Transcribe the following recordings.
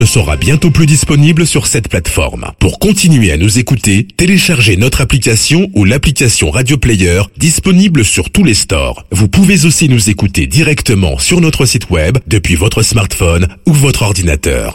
sera bientôt plus disponible sur cette plateforme. Pour continuer à nous écouter, téléchargez notre application ou l'application Radio Player disponible sur tous les stores. Vous pouvez aussi nous écouter directement sur notre site web depuis votre smartphone ou votre ordinateur.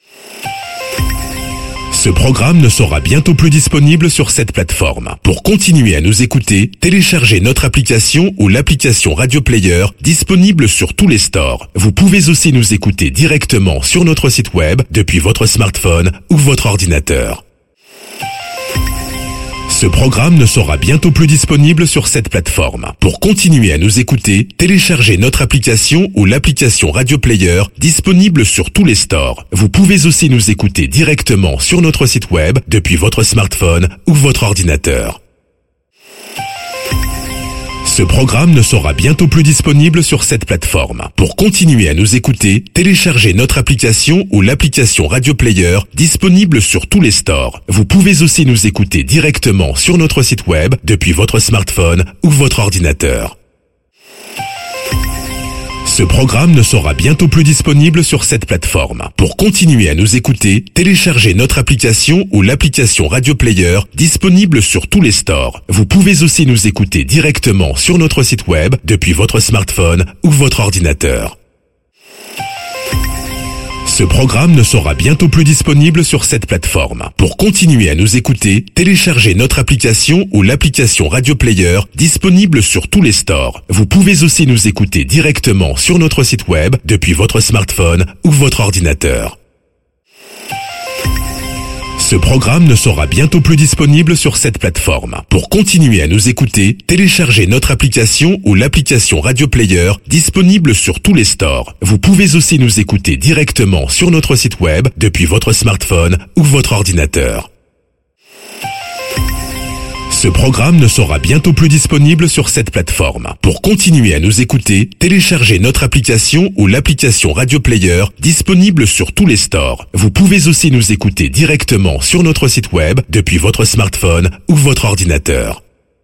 Ce programme ne sera bientôt plus disponible sur cette plateforme. Pour continuer à nous écouter, téléchargez notre application ou l'application Radio Player disponible sur tous les stores. Vous pouvez aussi nous écouter directement sur notre site web depuis votre smartphone ou votre ordinateur. Ce programme ne sera bientôt plus disponible sur cette plateforme. Pour continuer à nous écouter, téléchargez notre application ou l'application Radio Player disponible sur tous les stores. Vous pouvez aussi nous écouter directement sur notre site web depuis votre smartphone ou votre ordinateur. Ce programme ne sera bientôt plus disponible sur cette plateforme. Pour continuer à nous écouter, téléchargez notre application ou l'application Radio Player disponible sur tous les stores. Vous pouvez aussi nous écouter directement sur notre site web depuis votre smartphone ou votre ordinateur. Ce programme ne sera bientôt plus disponible sur cette plateforme. Pour continuer à nous écouter, téléchargez notre application ou l'application Radio Player disponible sur tous les stores. Vous pouvez aussi nous écouter directement sur notre site web depuis votre smartphone ou votre ordinateur. Ce programme ne sera bientôt plus disponible sur cette plateforme. Pour continuer à nous écouter, téléchargez notre application ou l'application Radio Player disponible sur tous les stores. Vous pouvez aussi nous écouter directement sur notre site web depuis votre smartphone ou votre ordinateur. Ce programme ne sera bientôt plus disponible sur cette plateforme. Pour continuer à nous écouter, téléchargez notre application ou l'application Radio Player disponible sur tous les stores. Vous pouvez aussi nous écouter directement sur notre site web depuis votre smartphone ou votre ordinateur. Ce programme ne sera bientôt plus disponible sur cette plateforme. Pour continuer à nous écouter, téléchargez notre application ou l'application Radio Player disponible sur tous les stores. Vous pouvez aussi nous écouter directement sur notre site web depuis votre smartphone ou votre ordinateur.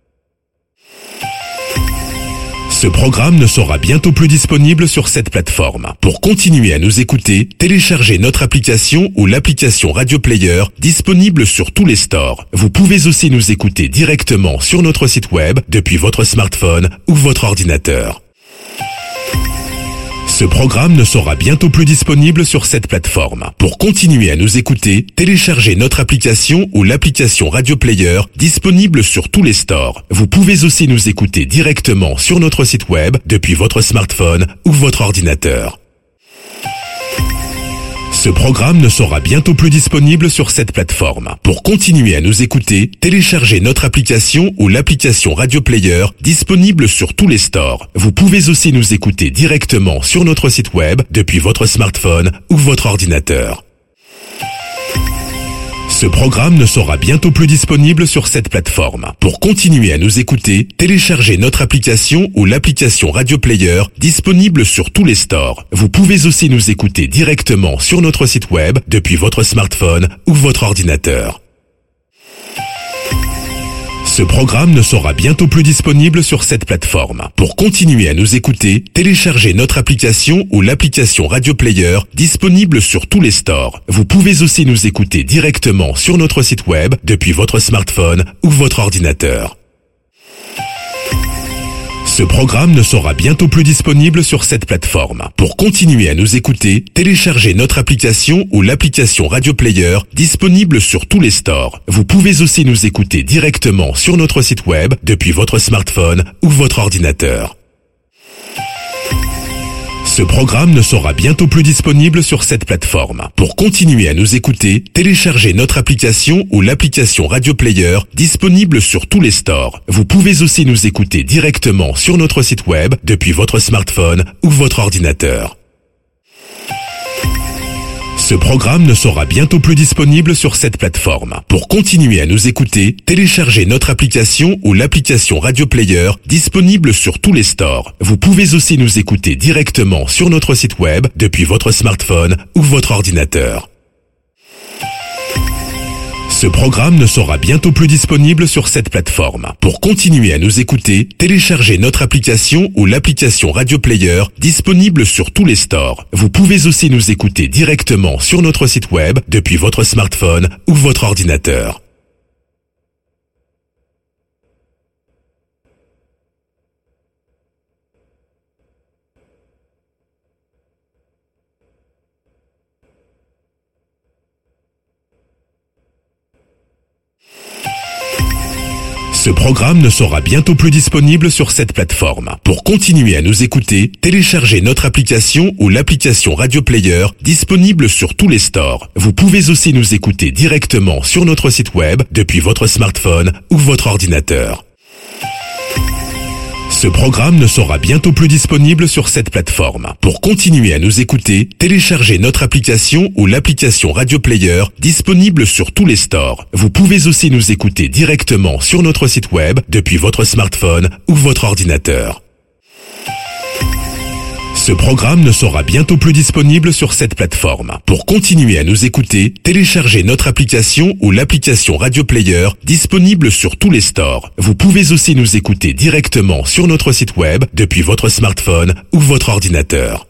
Ce programme ne sera bientôt plus disponible sur cette plateforme. Pour continuer à nous écouter, téléchargez notre application ou l'application Radio Player disponible sur tous les stores. Vous pouvez aussi nous écouter directement sur notre site web depuis votre smartphone ou votre ordinateur. Ce programme ne sera bientôt plus disponible sur cette plateforme. Pour continuer à nous écouter, téléchargez notre application ou l'application Radio Player disponible sur tous les stores. Vous pouvez aussi nous écouter directement sur notre site web depuis votre smartphone ou votre ordinateur. Ce programme ne sera bientôt plus disponible sur cette plateforme. Pour continuer à nous écouter, téléchargez notre application ou l'application Radio Player disponible sur tous les stores. Vous pouvez aussi nous écouter directement sur notre site web depuis votre smartphone ou votre ordinateur. Ce programme ne sera bientôt plus disponible sur cette plateforme. Pour continuer à nous écouter, téléchargez notre application ou l'application Radio Player disponible sur tous les stores. Vous pouvez aussi nous écouter directement sur notre site web depuis votre smartphone ou votre ordinateur. Ce programme ne sera bientôt plus disponible sur cette plateforme. Pour continuer à nous écouter, téléchargez notre application ou l'application Radio Player disponible sur tous les stores. Vous pouvez aussi nous écouter directement sur notre site web depuis votre smartphone ou votre ordinateur. Ce programme ne sera bientôt plus disponible sur cette plateforme. Pour continuer à nous écouter, téléchargez notre application ou l'application Radio Player disponible sur tous les stores. Vous pouvez aussi nous écouter directement sur notre site web depuis votre smartphone ou votre ordinateur. Ce programme ne sera bientôt plus disponible sur cette plateforme. Pour continuer à nous écouter, téléchargez notre application ou l'application Radio Player disponible sur tous les stores. Vous pouvez aussi nous écouter directement sur notre site web depuis votre smartphone ou votre ordinateur. Ce programme ne sera bientôt plus disponible sur cette plateforme. Pour continuer à nous écouter, téléchargez notre application ou l'application Radio Player disponible sur tous les stores. Vous pouvez aussi nous écouter directement sur notre site web depuis votre smartphone ou votre ordinateur. Ce programme ne sera bientôt plus disponible sur cette plateforme. Pour continuer à nous écouter, téléchargez notre application ou l'application Radio Player disponible sur tous les stores. Vous pouvez aussi nous écouter directement sur notre site web depuis votre smartphone ou votre ordinateur. Ce programme ne sera bientôt plus disponible sur cette plateforme. Pour continuer à nous écouter, téléchargez notre application ou l'application Radio Player disponible sur tous les stores. Vous pouvez aussi nous écouter directement sur notre site web depuis votre smartphone ou votre ordinateur. Ce programme ne sera bientôt plus disponible sur cette plateforme. Pour continuer à nous écouter, téléchargez notre application ou l'application Radio Player disponible sur tous les stores. Vous pouvez aussi nous écouter directement sur notre site web depuis votre smartphone ou votre ordinateur. Ce programme ne sera bientôt plus disponible sur cette plateforme. Pour continuer à nous écouter, téléchargez notre application ou l'application Radio Player disponible sur tous les stores. Vous pouvez aussi nous écouter directement sur notre site web depuis votre smartphone ou votre ordinateur.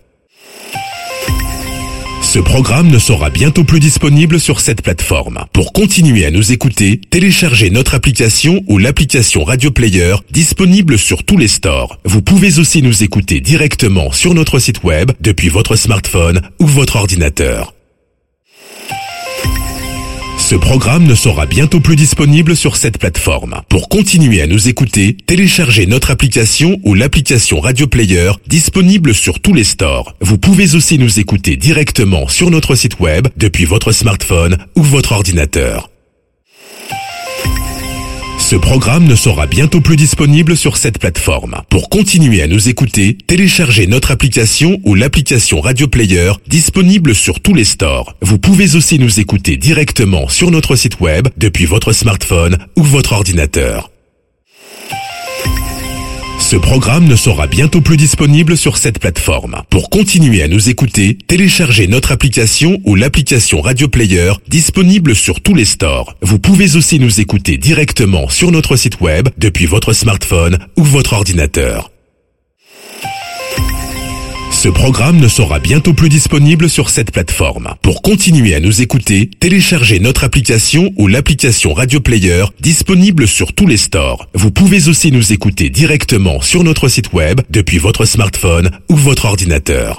Ce programme ne sera bientôt plus disponible sur cette plateforme. Pour continuer à nous écouter, téléchargez notre application ou l'application Radio Player disponible sur tous les stores. Vous pouvez aussi nous écouter directement sur notre site web depuis votre smartphone ou votre ordinateur. Ce programme ne sera bientôt plus disponible sur cette plateforme. Pour continuer à nous écouter, téléchargez notre application ou l'application Radio Player disponible sur tous les stores. Vous pouvez aussi nous écouter directement sur notre site web depuis votre smartphone ou votre ordinateur. Ce programme ne sera bientôt plus disponible sur cette plateforme. Pour continuer à nous écouter, téléchargez notre application ou l'application Radio Player disponible sur tous les stores. Vous pouvez aussi nous écouter directement sur notre site web depuis votre smartphone ou votre ordinateur. Ce programme ne sera bientôt plus disponible sur cette plateforme. Pour continuer à nous écouter, téléchargez notre application ou l'application Radio Player disponible sur tous les stores. Vous pouvez aussi nous écouter directement sur notre site web depuis votre smartphone ou votre ordinateur. Ce programme ne sera bientôt plus disponible sur cette plateforme. Pour continuer à nous écouter, téléchargez notre application ou l'application Radio Player disponible sur tous les stores. Vous pouvez aussi nous écouter directement sur notre site web depuis votre smartphone ou votre ordinateur.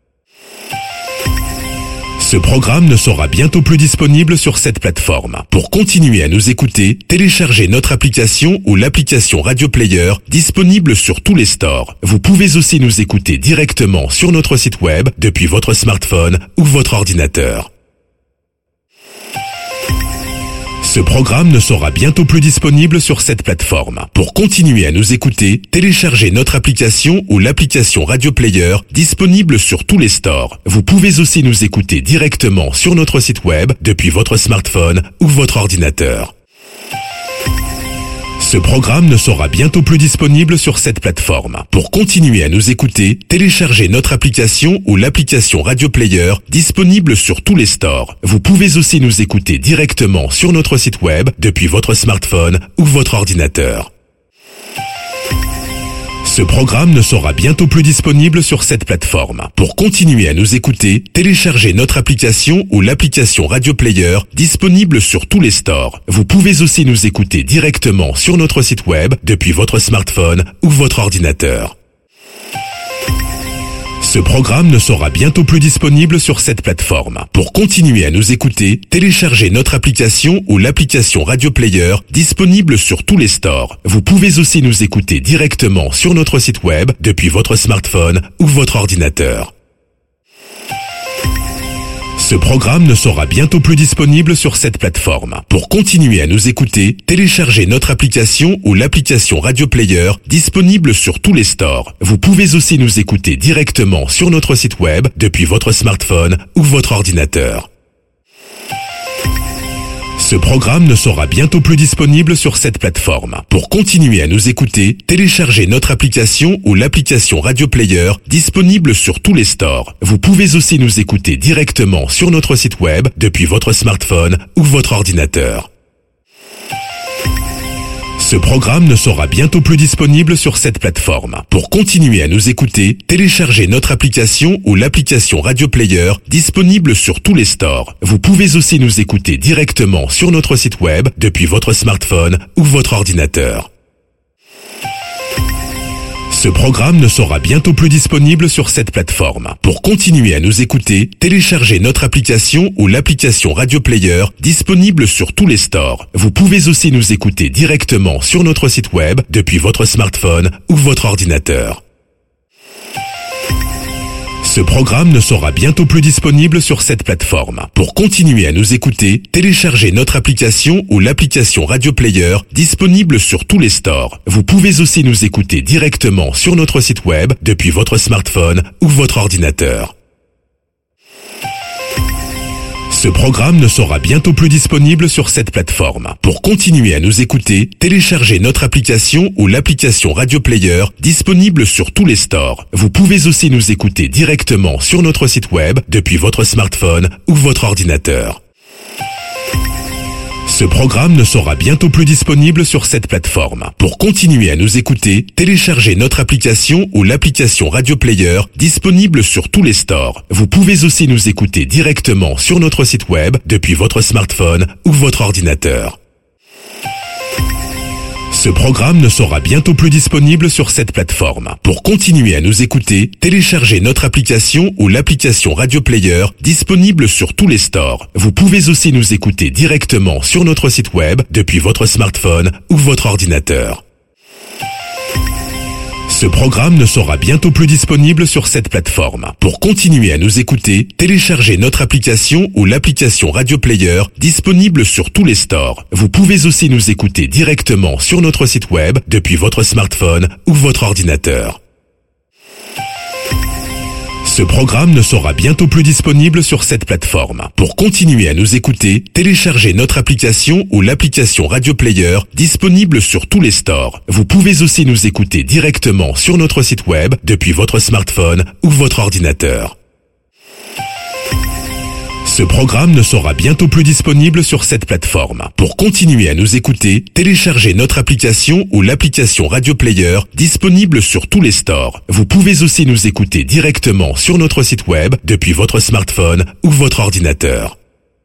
Ce programme ne sera bientôt plus disponible sur cette plateforme. Pour continuer à nous écouter, téléchargez notre application ou l'application Radio Player disponible sur tous les stores. Vous pouvez aussi nous écouter directement sur notre site web depuis votre smartphone ou votre ordinateur. Ce programme ne sera bientôt plus disponible sur cette plateforme. Pour continuer à nous écouter, téléchargez notre application ou l'application Radio Player disponible sur tous les stores. Vous pouvez aussi nous écouter directement sur notre site web depuis votre smartphone ou votre ordinateur. Ce programme ne sera bientôt plus disponible sur cette plateforme. Pour continuer à nous écouter, téléchargez notre application ou l'application Radio Player disponible sur tous les stores. Vous pouvez aussi nous écouter directement sur notre site web depuis votre smartphone ou votre ordinateur. Ce programme ne sera bientôt plus disponible sur cette plateforme. Pour continuer à nous écouter, téléchargez notre application ou l'application Radio Player disponible sur tous les stores. Vous pouvez aussi nous écouter directement sur notre site web depuis votre smartphone ou votre ordinateur. Ce programme ne sera bientôt plus disponible sur cette plateforme. Pour continuer à nous écouter, téléchargez notre application ou l'application Radio Player disponible sur tous les stores. Vous pouvez aussi nous écouter directement sur notre site web depuis votre smartphone ou votre ordinateur. Ce programme ne sera bientôt plus disponible sur cette plateforme. Pour continuer à nous écouter, téléchargez notre application ou l'application Radio Player disponible sur tous les stores. Vous pouvez aussi nous écouter directement sur notre site web depuis votre smartphone ou votre ordinateur. Ce programme ne sera bientôt plus disponible sur cette plateforme. Pour continuer à nous écouter, téléchargez notre application ou l'application Radio Player disponible sur tous les stores. Vous pouvez aussi nous écouter directement sur notre site web depuis votre smartphone ou votre ordinateur. Ce programme ne sera bientôt plus disponible sur cette plateforme. Pour continuer à nous écouter, téléchargez notre application ou l'application Radio Player disponible sur tous les stores. Vous pouvez aussi nous écouter directement sur notre site web depuis votre smartphone ou votre ordinateur. Ce programme ne sera bientôt plus disponible sur cette plateforme. Pour continuer à nous écouter, téléchargez notre application ou l'application Radio Player disponible sur tous les stores. Vous pouvez aussi nous écouter directement sur notre site web depuis votre smartphone ou votre ordinateur. Ce programme ne sera bientôt plus disponible sur cette plateforme. Pour continuer à nous écouter, téléchargez notre application ou l'application Radio Player disponible sur tous les stores. Vous pouvez aussi nous écouter directement sur notre site web depuis votre smartphone ou votre ordinateur. Ce programme ne sera bientôt plus disponible sur cette plateforme. Pour continuer à nous écouter, téléchargez notre application ou l'application Radio Player disponible sur tous les stores. Vous pouvez aussi nous écouter directement sur notre site web depuis votre smartphone ou votre ordinateur. Ce programme ne sera bientôt plus disponible sur cette plateforme. Pour continuer à nous écouter, téléchargez notre application ou l'application Radio Player disponible sur tous les stores. Vous pouvez aussi nous écouter directement sur notre site web depuis votre smartphone ou votre ordinateur. Ce programme ne sera bientôt plus disponible sur cette plateforme. Pour continuer à nous écouter, téléchargez notre application ou l'application Radio Player disponible sur tous les stores. Vous pouvez aussi nous écouter directement sur notre site web depuis votre smartphone ou votre ordinateur. Ce programme ne sera bientôt plus disponible sur cette plateforme. Pour continuer à nous écouter, téléchargez notre application ou l'application Radio Player disponible sur tous les stores. Vous pouvez aussi nous écouter directement sur notre site web depuis votre smartphone ou votre ordinateur. Ce programme ne sera bientôt plus disponible sur cette plateforme. Pour continuer à nous écouter, téléchargez notre application ou l'application Radio Player disponible sur tous les stores. Vous pouvez aussi nous écouter directement sur notre site web depuis votre smartphone ou votre ordinateur. Ce programme ne sera bientôt plus disponible sur cette plateforme. Pour continuer à nous écouter, téléchargez notre application ou l'application Radio Player disponible sur tous les stores. Vous pouvez aussi nous écouter directement sur notre site web depuis votre smartphone ou votre ordinateur.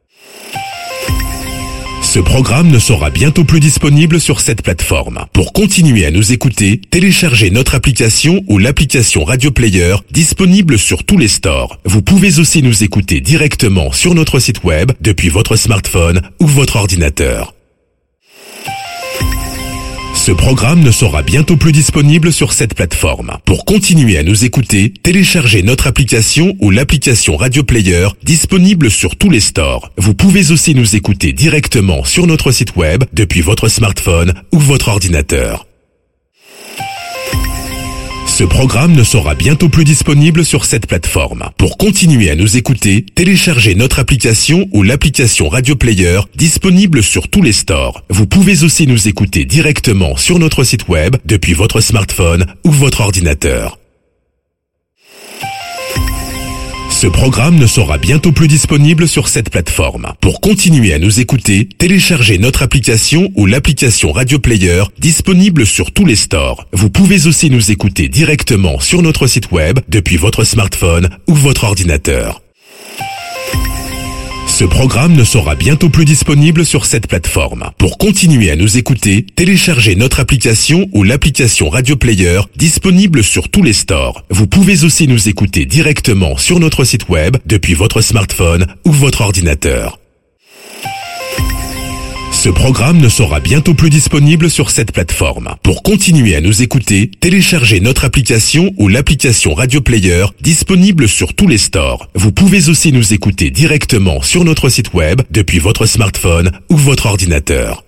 Ce programme ne sera bientôt plus disponible sur cette plateforme. Pour continuer à nous écouter, téléchargez notre application ou l'application Radio Player disponible sur tous les stores. Vous pouvez aussi nous écouter directement sur notre site web depuis votre smartphone ou votre ordinateur. Ce programme ne sera bientôt plus disponible sur cette plateforme. Pour continuer à nous écouter, téléchargez notre application ou l'application Radio Player disponible sur tous les stores. Vous pouvez aussi nous écouter directement sur notre site web depuis votre smartphone ou votre ordinateur. Ce programme ne sera bientôt plus disponible sur cette plateforme. Pour continuer à nous écouter, téléchargez notre application ou l'application Radio Player disponible sur tous les stores. Vous pouvez aussi nous écouter directement sur notre site web depuis votre smartphone ou votre ordinateur. Ce programme ne sera bientôt plus disponible sur cette plateforme. Pour continuer à nous écouter, téléchargez notre application ou l'application Radio Player disponible sur tous les stores. Vous pouvez aussi nous écouter directement sur notre site web depuis votre smartphone ou votre ordinateur. Ce programme ne sera bientôt plus disponible sur cette plateforme. Pour continuer à nous écouter, téléchargez notre application ou l'application Radio Player disponible sur tous les stores. Vous pouvez aussi nous écouter directement sur notre site web depuis votre smartphone ou votre ordinateur. Ce programme ne sera bientôt plus disponible sur cette plateforme. Pour continuer à nous écouter, téléchargez notre application ou l'application Radio Player disponible sur tous les stores. Vous pouvez aussi nous écouter directement sur notre site web depuis votre smartphone ou votre ordinateur.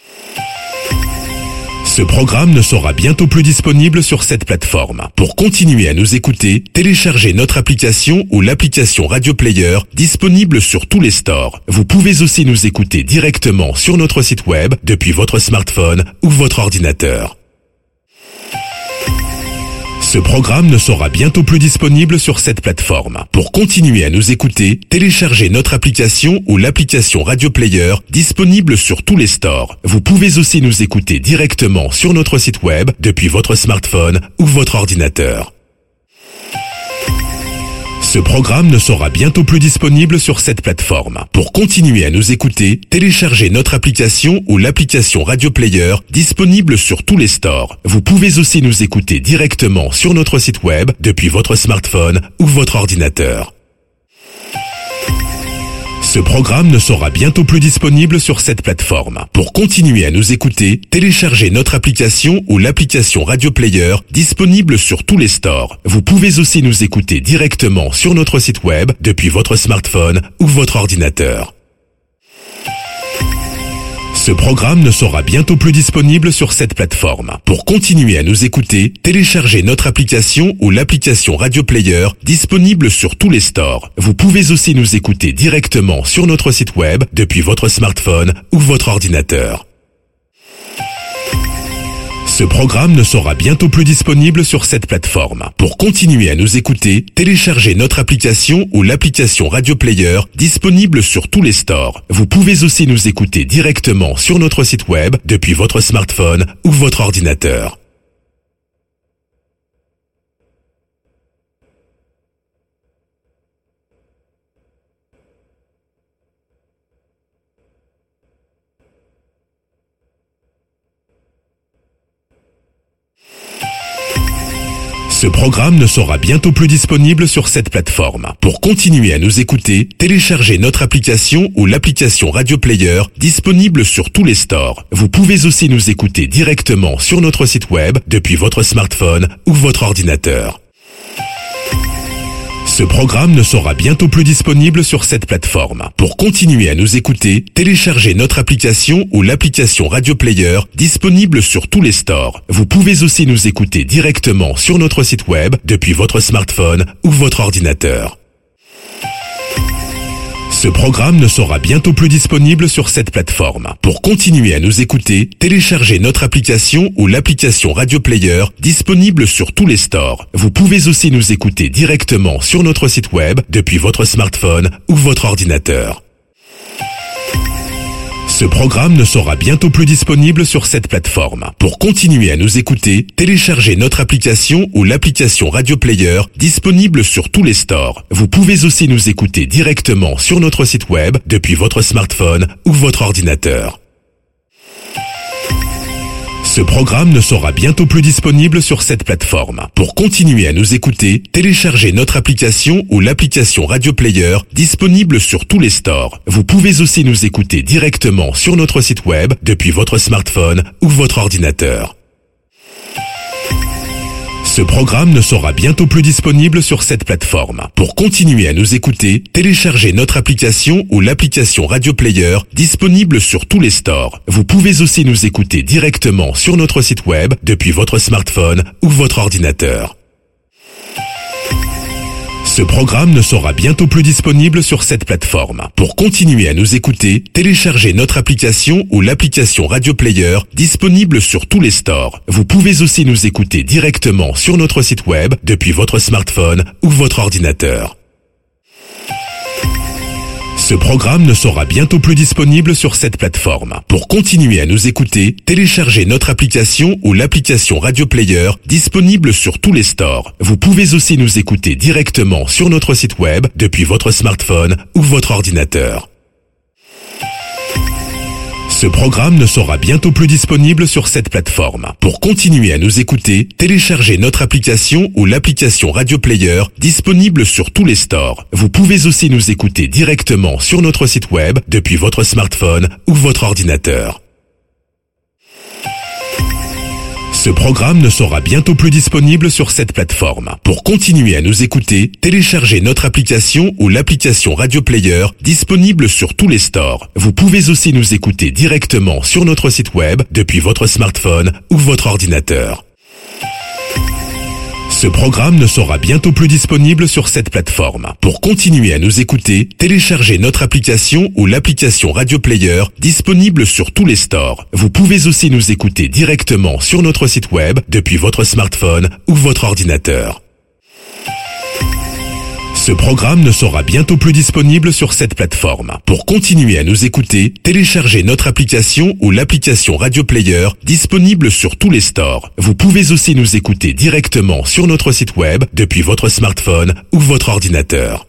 Ce programme ne sera bientôt plus disponible sur cette plateforme. Pour continuer à nous écouter, téléchargez notre application ou l'application Radio Player disponible sur tous les stores. Vous pouvez aussi nous écouter directement sur notre site web depuis votre smartphone ou votre ordinateur. Ce programme ne sera bientôt plus disponible sur cette plateforme. Pour continuer à nous écouter, téléchargez notre application ou l'application Radio Player disponible sur tous les stores. Vous pouvez aussi nous écouter directement sur notre site web depuis votre smartphone ou votre ordinateur. Ce programme ne sera bientôt plus disponible sur cette plateforme. Pour continuer à nous écouter, téléchargez notre application ou l'application Radio Player disponible sur tous les stores. Vous pouvez aussi nous écouter directement sur notre site web depuis votre smartphone ou votre ordinateur. Ce programme ne sera bientôt plus disponible sur cette plateforme. Pour continuer à nous écouter, téléchargez notre application ou l'application Radio Player disponible sur tous les stores. Vous pouvez aussi nous écouter directement sur notre site web depuis votre smartphone ou votre ordinateur. Ce programme ne sera bientôt plus disponible sur cette plateforme. Pour continuer à nous écouter, téléchargez notre application ou l'application Radio Player disponible sur tous les stores. Vous pouvez aussi nous écouter directement sur notre site web depuis votre smartphone ou votre ordinateur. Ce programme ne sera bientôt plus disponible sur cette plateforme. Pour continuer à nous écouter, téléchargez notre application ou l'application Radio Player disponible sur tous les stores. Vous pouvez aussi nous écouter directement sur notre site web depuis votre smartphone ou votre ordinateur. Ce programme ne sera bientôt plus disponible sur cette plateforme. Pour continuer à nous écouter, téléchargez notre application ou l'application Radio Player disponible sur tous les stores. Vous pouvez aussi nous écouter directement sur notre site web depuis votre smartphone ou votre ordinateur. Ce programme ne sera bientôt plus disponible sur cette plateforme. Pour continuer à nous écouter, téléchargez notre application ou l'application Radio Player disponible sur tous les stores. Vous pouvez aussi nous écouter directement sur notre site web depuis votre smartphone ou votre ordinateur. Ce programme ne sera bientôt plus disponible sur cette plateforme. Pour continuer à nous écouter, téléchargez notre application ou l'application Radio Player disponible sur tous les stores. Vous pouvez aussi nous écouter directement sur notre site web depuis votre smartphone ou votre ordinateur. Ce programme ne sera bientôt plus disponible sur cette plateforme. Pour continuer à nous écouter, téléchargez notre application ou l'application Radio Player disponible sur tous les stores. Vous pouvez aussi nous écouter directement sur notre site web depuis votre smartphone ou votre ordinateur. Ce programme ne sera bientôt plus disponible sur cette plateforme. Pour continuer à nous écouter, téléchargez notre application ou l'application Radio Player disponible sur tous les stores. Vous pouvez aussi nous écouter directement sur notre site web depuis votre smartphone ou votre ordinateur. Ce programme ne sera bientôt plus disponible sur cette plateforme. Pour continuer à nous écouter, téléchargez notre application ou l'application Radio Player disponible sur tous les stores. Vous pouvez aussi nous écouter directement sur notre site web depuis votre smartphone ou votre ordinateur. Ce programme ne sera bientôt plus disponible sur cette plateforme. Pour continuer à nous écouter, téléchargez notre application ou l'application Radio Player disponible sur tous les stores. Vous pouvez aussi nous écouter directement sur notre site web depuis votre smartphone ou votre ordinateur. Ce programme ne sera bientôt plus disponible sur cette plateforme. Pour continuer à nous écouter, téléchargez notre application ou l'application Radio Player disponible sur tous les stores. Vous pouvez aussi nous écouter directement sur notre site web depuis votre smartphone ou votre ordinateur. Ce programme ne sera bientôt plus disponible sur cette plateforme. Pour continuer à nous écouter, téléchargez notre application ou l'application Radio Player disponible sur tous les stores. Vous pouvez aussi nous écouter directement sur notre site web depuis votre smartphone ou votre ordinateur. Ce programme ne sera bientôt plus disponible sur cette plateforme. Pour continuer à nous écouter, téléchargez notre application ou l'application Radio Player disponible sur tous les stores. Vous pouvez aussi nous écouter directement sur notre site web depuis votre smartphone ou votre ordinateur. Ce Ce programme ne sera bientôt plus disponible sur cette plateforme. Pour continuer à nous écouter, téléchargez notre application ou l'application Radio Player disponible sur tous les stores. Vous pouvez aussi nous écouter directement sur notre site web depuis votre smartphone ou votre ordinateur. Ce programme ne sera bientôt plus disponible sur cette plateforme. Pour continuer à nous écouter, téléchargez notre application ou l'application Radio Player disponible sur tous les stores. Vous pouvez aussi nous écouter directement sur notre site web depuis votre smartphone ou votre ordinateur.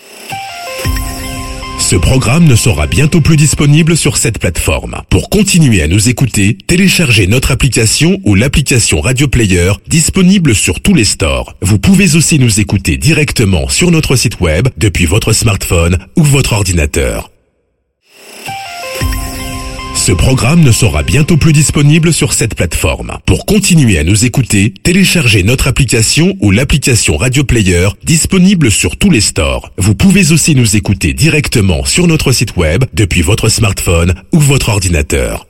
Ce programme ne sera bientôt plus disponible sur cette plateforme. Pour continuer à nous écouter, téléchargez notre application ou l'application Radio Player disponible sur tous les stores. Vous pouvez aussi nous écouter directement sur notre site web depuis votre smartphone ou votre ordinateur. Ce programme ne sera bientôt plus disponible sur cette plateforme. Pour continuer à nous écouter, téléchargez notre application ou l'application Radio Player disponible sur tous les stores. Vous pouvez aussi nous écouter directement sur notre site web depuis votre smartphone ou votre ordinateur.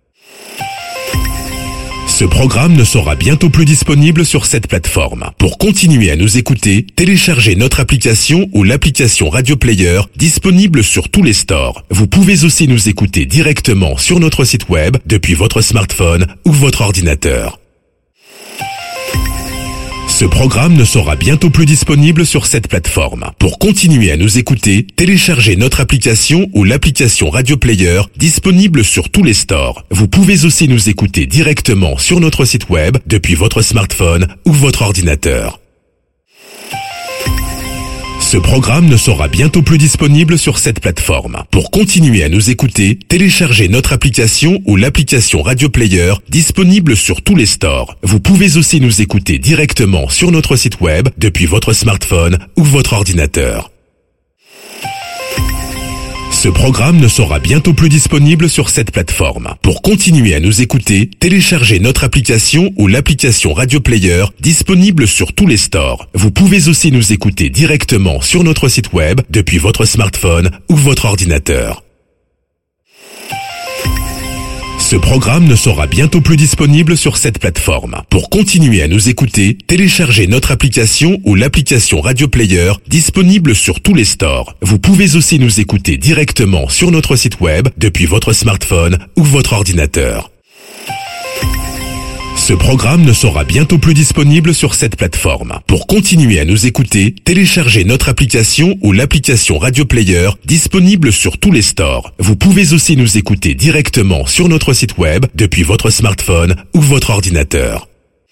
Ce programme ne sera bientôt plus disponible sur cette plateforme. Pour continuer à nous écouter, téléchargez notre application ou l'application Radio Player disponible sur tous les stores. Vous pouvez aussi nous écouter directement sur notre site web depuis votre smartphone ou votre ordinateur. Ce programme ne sera bientôt plus disponible sur cette plateforme. Pour continuer à nous écouter, téléchargez notre application ou l'application Radio Player disponible sur tous les stores. Vous pouvez aussi nous écouter directement sur notre site web depuis votre smartphone ou votre ordinateur. Ce programme ne sera bientôt plus disponible sur cette plateforme. Pour continuer à nous écouter, téléchargez notre application ou l'application Radio Player disponible sur tous les stores. Vous pouvez aussi nous écouter directement sur notre site web depuis votre smartphone ou votre ordinateur. Ce programme ne sera bientôt plus disponible sur cette plateforme. Pour continuer à nous écouter, téléchargez notre application ou l'application Radio Player disponible sur tous les stores. Vous pouvez aussi nous écouter directement sur notre site web depuis votre smartphone ou votre ordinateur. Ce programme ne sera bientôt plus disponible sur cette plateforme. Pour continuer à nous écouter, téléchargez notre application ou l'application Radio Player disponible sur tous les stores. Vous pouvez aussi nous écouter directement sur notre site web depuis votre smartphone ou votre ordinateur. Ce programme ne sera bientôt plus disponible sur cette plateforme. Pour continuer à nous écouter, téléchargez notre application ou l'application Radio Player disponible sur tous les stores. Vous pouvez aussi nous écouter directement sur notre site web depuis votre smartphone ou votre ordinateur.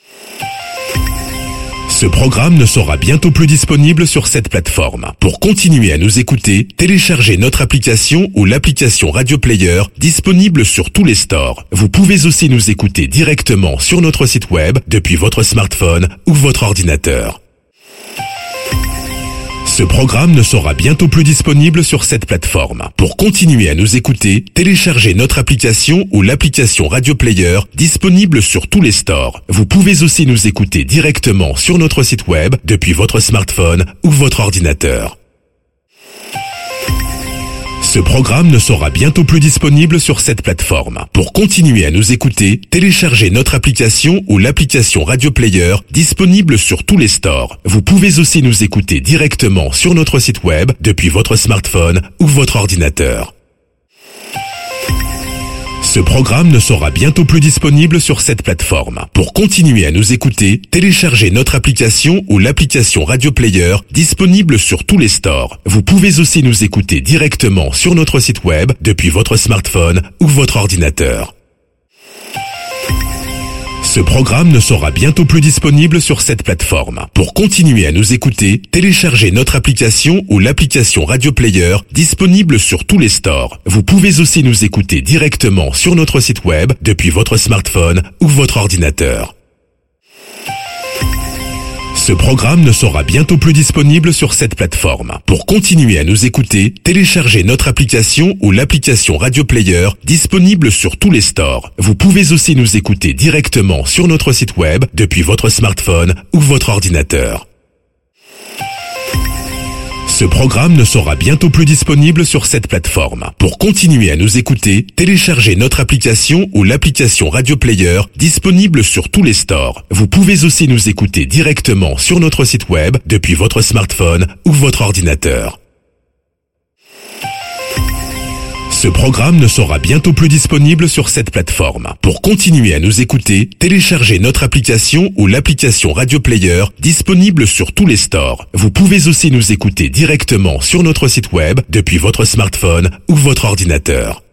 Ce programme ne sera bientôt plus disponible sur cette plateforme. Pour continuer à nous écouter, téléchargez notre application ou l'application Radio Player disponible sur tous les stores. Vous pouvez aussi nous écouter directement sur notre site web depuis votre smartphone ou votre ordinateur. Ce programme ne sera bientôt plus disponible sur cette plateforme. Pour continuer à nous écouter, téléchargez notre application ou l'application Radio Player disponible sur tous les stores. Vous pouvez aussi nous écouter directement sur notre site web depuis votre smartphone ou votre ordinateur. Ce programme ne sera bientôt plus disponible sur cette plateforme. Pour continuer à nous écouter, téléchargez notre application ou l'application Radio Player disponible sur tous les stores. Vous pouvez aussi nous écouter directement sur notre site web depuis votre smartphone ou votre ordinateur. Ce programme ne sera bientôt plus disponible sur cette plateforme. Pour continuer à nous écouter, téléchargez notre application ou l'application Radio Player disponible sur tous les stores. Vous pouvez aussi nous écouter directement sur notre site web depuis votre smartphone ou votre ordinateur. Ce programme ne sera bientôt plus disponible sur cette plateforme. Pour continuer à nous écouter, téléchargez notre application ou l'application Radio Player disponible sur tous les stores. Vous pouvez aussi nous écouter directement sur notre site web depuis votre smartphone ou votre ordinateur. Ce programme ne sera bientôt plus disponible sur cette plateforme. Pour continuer à nous écouter, téléchargez notre application ou l'application Radio Player disponible sur tous les stores. Vous pouvez aussi nous écouter directement sur notre site web depuis votre smartphone ou votre ordinateur. Ce Ce programme ne sera bientôt plus disponible sur cette plateforme. Pour continuer à nous écouter, téléchargez notre application ou l'application Radio Player disponible sur tous les stores. Vous pouvez aussi nous écouter directement sur notre site web depuis votre smartphone ou votre ordinateur. Ce programme ne sera bientôt plus disponible sur cette plateforme. Pour continuer à nous écouter, téléchargez notre application ou l'application Radio Player disponible sur tous les stores. Vous pouvez aussi nous écouter directement sur notre site web depuis votre smartphone ou votre ordinateur.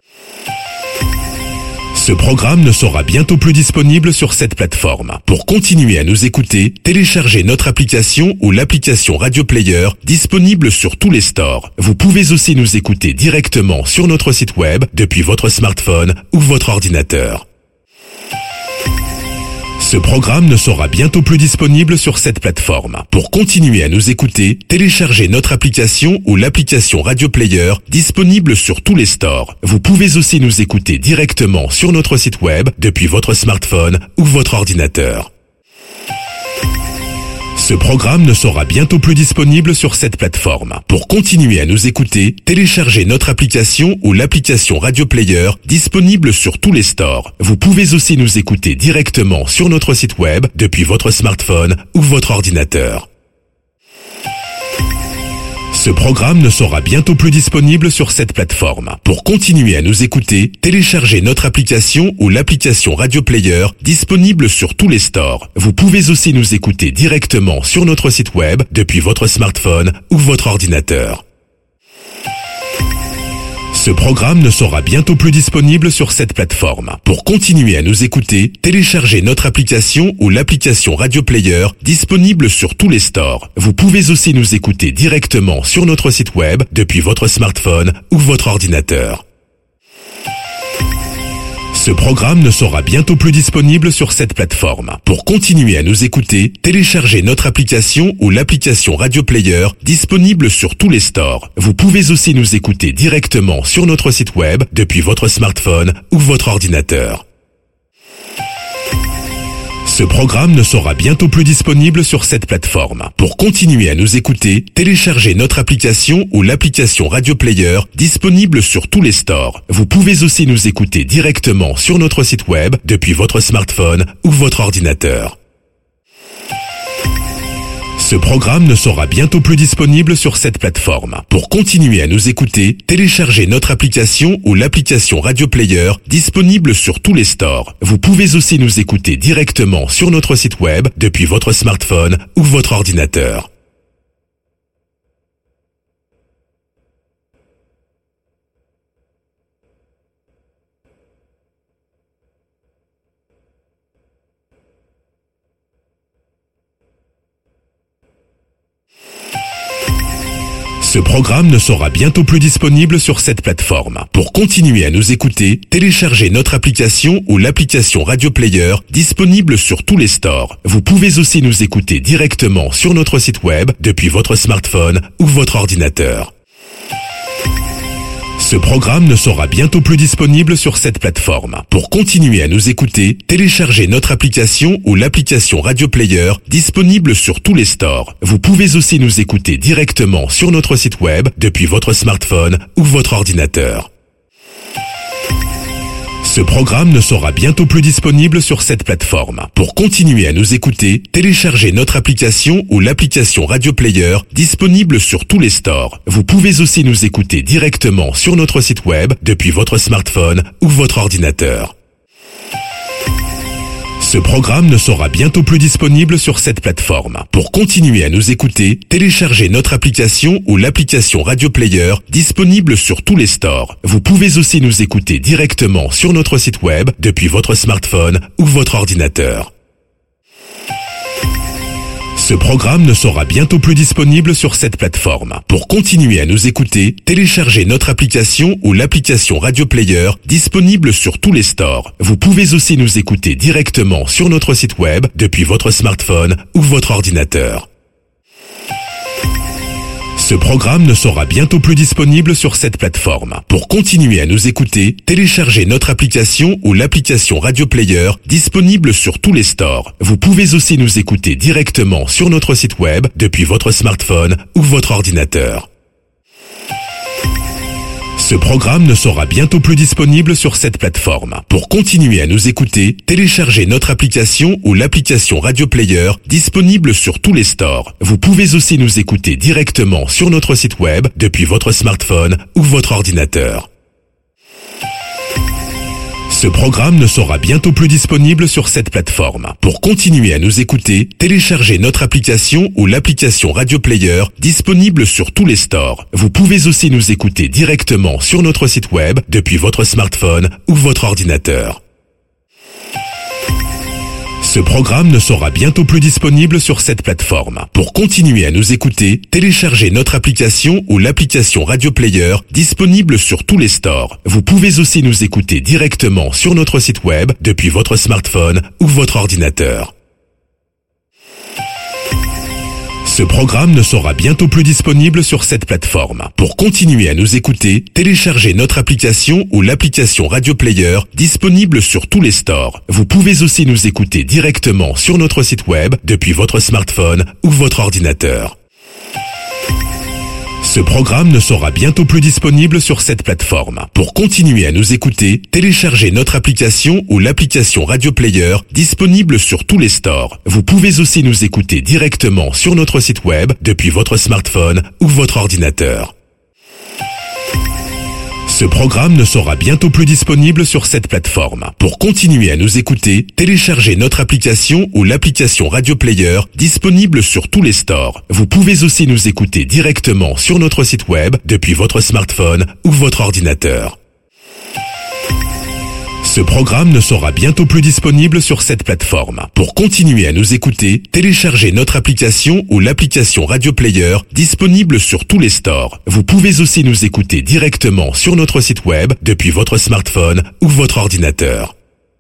Ce programme ne sera bientôt plus disponible sur cette plateforme. Pour continuer à nous écouter, téléchargez notre application ou l'application Radio Player disponible sur tous les stores. Vous pouvez aussi nous écouter directement sur notre site web depuis votre smartphone ou votre ordinateur. Ce programme ne sera bientôt plus disponible sur cette plateforme. Pour continuer à nous écouter, téléchargez notre application ou l'application Radio Player disponible sur tous les stores. Vous pouvez aussi nous écouter directement sur notre site web depuis votre smartphone ou votre ordinateur. Ce programme ne sera bientôt plus disponible sur cette plateforme. Pour continuer à nous écouter, téléchargez notre application ou l'application Radio Player disponible sur tous les stores. Vous pouvez aussi nous écouter directement sur notre site web depuis votre smartphone ou votre ordinateur. Ce programme ne sera bientôt plus disponible sur cette plateforme. Pour continuer à nous écouter, téléchargez notre application ou l'application Radio Player disponible sur tous les stores. Vous pouvez aussi nous écouter directement sur notre site web depuis votre smartphone ou votre ordinateur. Ce programme ne sera bientôt plus disponible sur cette plateforme. Pour continuer à nous écouter, téléchargez notre application ou l'application Radio Player disponible sur tous les stores. Vous pouvez aussi nous écouter directement sur notre site web depuis votre smartphone ou votre ordinateur. Ce programme ne sera bientôt plus disponible sur cette plateforme. Pour continuer à nous écouter, téléchargez notre application ou l'application Radio Player disponible sur tous les stores. Vous pouvez aussi nous écouter directement sur notre site web depuis votre smartphone ou votre ordinateur. Ce programme ne sera bientôt plus disponible sur cette plateforme. Pour continuer à nous écouter, téléchargez notre application ou l'application Radio Player disponible sur tous les stores. Vous pouvez aussi nous écouter directement sur notre site web depuis votre smartphone ou votre ordinateur. Ce programme ne sera bientôt plus disponible sur cette plateforme. Pour continuer à nous écouter, téléchargez notre application ou l'application Radio Player disponible sur tous les stores. Vous pouvez aussi nous écouter directement sur notre site web depuis votre smartphone ou votre ordinateur. Ce programme ne sera bientôt plus disponible sur cette plateforme. Pour continuer à nous écouter, téléchargez notre application ou l'application Radio Player disponible sur tous les stores. Vous pouvez aussi nous écouter directement sur notre site web depuis votre smartphone ou votre ordinateur. Ce programme ne sera bientôt plus disponible sur cette plateforme. Pour continuer à nous écouter, téléchargez notre application ou l'application Radio Player disponible sur tous les stores. Vous pouvez aussi nous écouter directement sur notre site web depuis votre smartphone ou votre ordinateur. Ce programme ne sera bientôt plus disponible sur cette plateforme. Pour continuer à nous écouter, téléchargez notre application ou l'application Radio Player disponible sur tous les stores. Vous pouvez aussi nous écouter directement sur notre site web depuis votre smartphone ou votre ordinateur. Ce programme ne sera bientôt plus disponible sur cette plateforme. Pour continuer à nous écouter, téléchargez notre application ou l'application Radio Player disponible sur tous les stores. Vous pouvez aussi nous écouter directement sur notre site web depuis votre smartphone ou votre ordinateur. Ce programme ne sera bientôt plus disponible sur cette plateforme. Pour continuer à nous écouter, téléchargez notre application ou l'application Radio Player disponible sur tous les stores. Vous pouvez aussi nous écouter directement sur notre site web depuis votre smartphone ou votre ordinateur. Ce programme ne sera bientôt plus disponible sur cette plateforme. Pour continuer à nous écouter, téléchargez notre application ou l'application Radio Player disponible sur tous les stores. Vous pouvez aussi nous écouter directement sur notre site web depuis votre smartphone ou votre ordinateur. Ce programme ne sera bientôt plus disponible sur cette plateforme. Pour continuer à nous écouter, téléchargez notre application ou l'application Radio Player disponible sur tous les stores. Vous pouvez aussi nous écouter directement sur notre site web depuis votre smartphone ou votre ordinateur. Ce programme ne sera bientôt plus disponible sur cette plateforme. Pour continuer à nous écouter, téléchargez notre application ou l'application Radio Player disponible sur tous les stores. Vous pouvez aussi nous écouter directement sur notre site web depuis votre smartphone ou votre ordinateur. Ce programme ne sera bientôt plus disponible sur cette plateforme. Pour continuer à nous écouter, téléchargez notre application ou l'application Radio Player disponible sur tous les stores. Vous pouvez aussi nous écouter directement sur notre site web depuis votre smartphone ou votre ordinateur. Ce programme ne sera bientôt plus disponible sur cette plateforme. Pour continuer à nous écouter, téléchargez notre application ou l'application Radio Player disponible sur tous les stores. Vous pouvez aussi nous écouter directement sur notre site web depuis votre smartphone ou votre ordinateur. Ce programme ne sera bientôt plus disponible sur cette plateforme. Pour continuer à nous écouter, téléchargez notre application ou l'application Radio Player disponible sur tous les stores. Vous pouvez aussi nous écouter directement sur notre site web depuis votre smartphone ou votre ordinateur. Ce programme ne sera bientôt plus disponible sur cette plateforme. Pour continuer à nous écouter, téléchargez notre application ou l'application Radio Player disponible sur tous les stores. Vous pouvez aussi nous écouter directement sur notre site web depuis votre smartphone ou votre ordinateur. Ce programme ne sera bientôt plus disponible sur cette plateforme. Pour continuer à nous écouter, téléchargez notre application ou l'application Radio Player disponible sur tous les stores. Vous pouvez aussi nous écouter directement sur notre site web depuis votre smartphone ou votre ordinateur.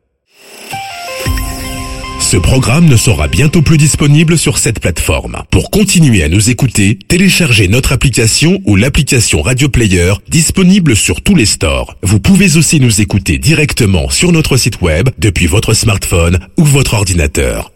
Ce programme ne sera bientôt plus disponible sur cette plateforme. Pour continuer à nous écouter, téléchargez notre application ou l'application Radio Player disponible sur tous les stores. Vous pouvez aussi nous écouter directement sur notre site web depuis votre smartphone ou votre ordinateur.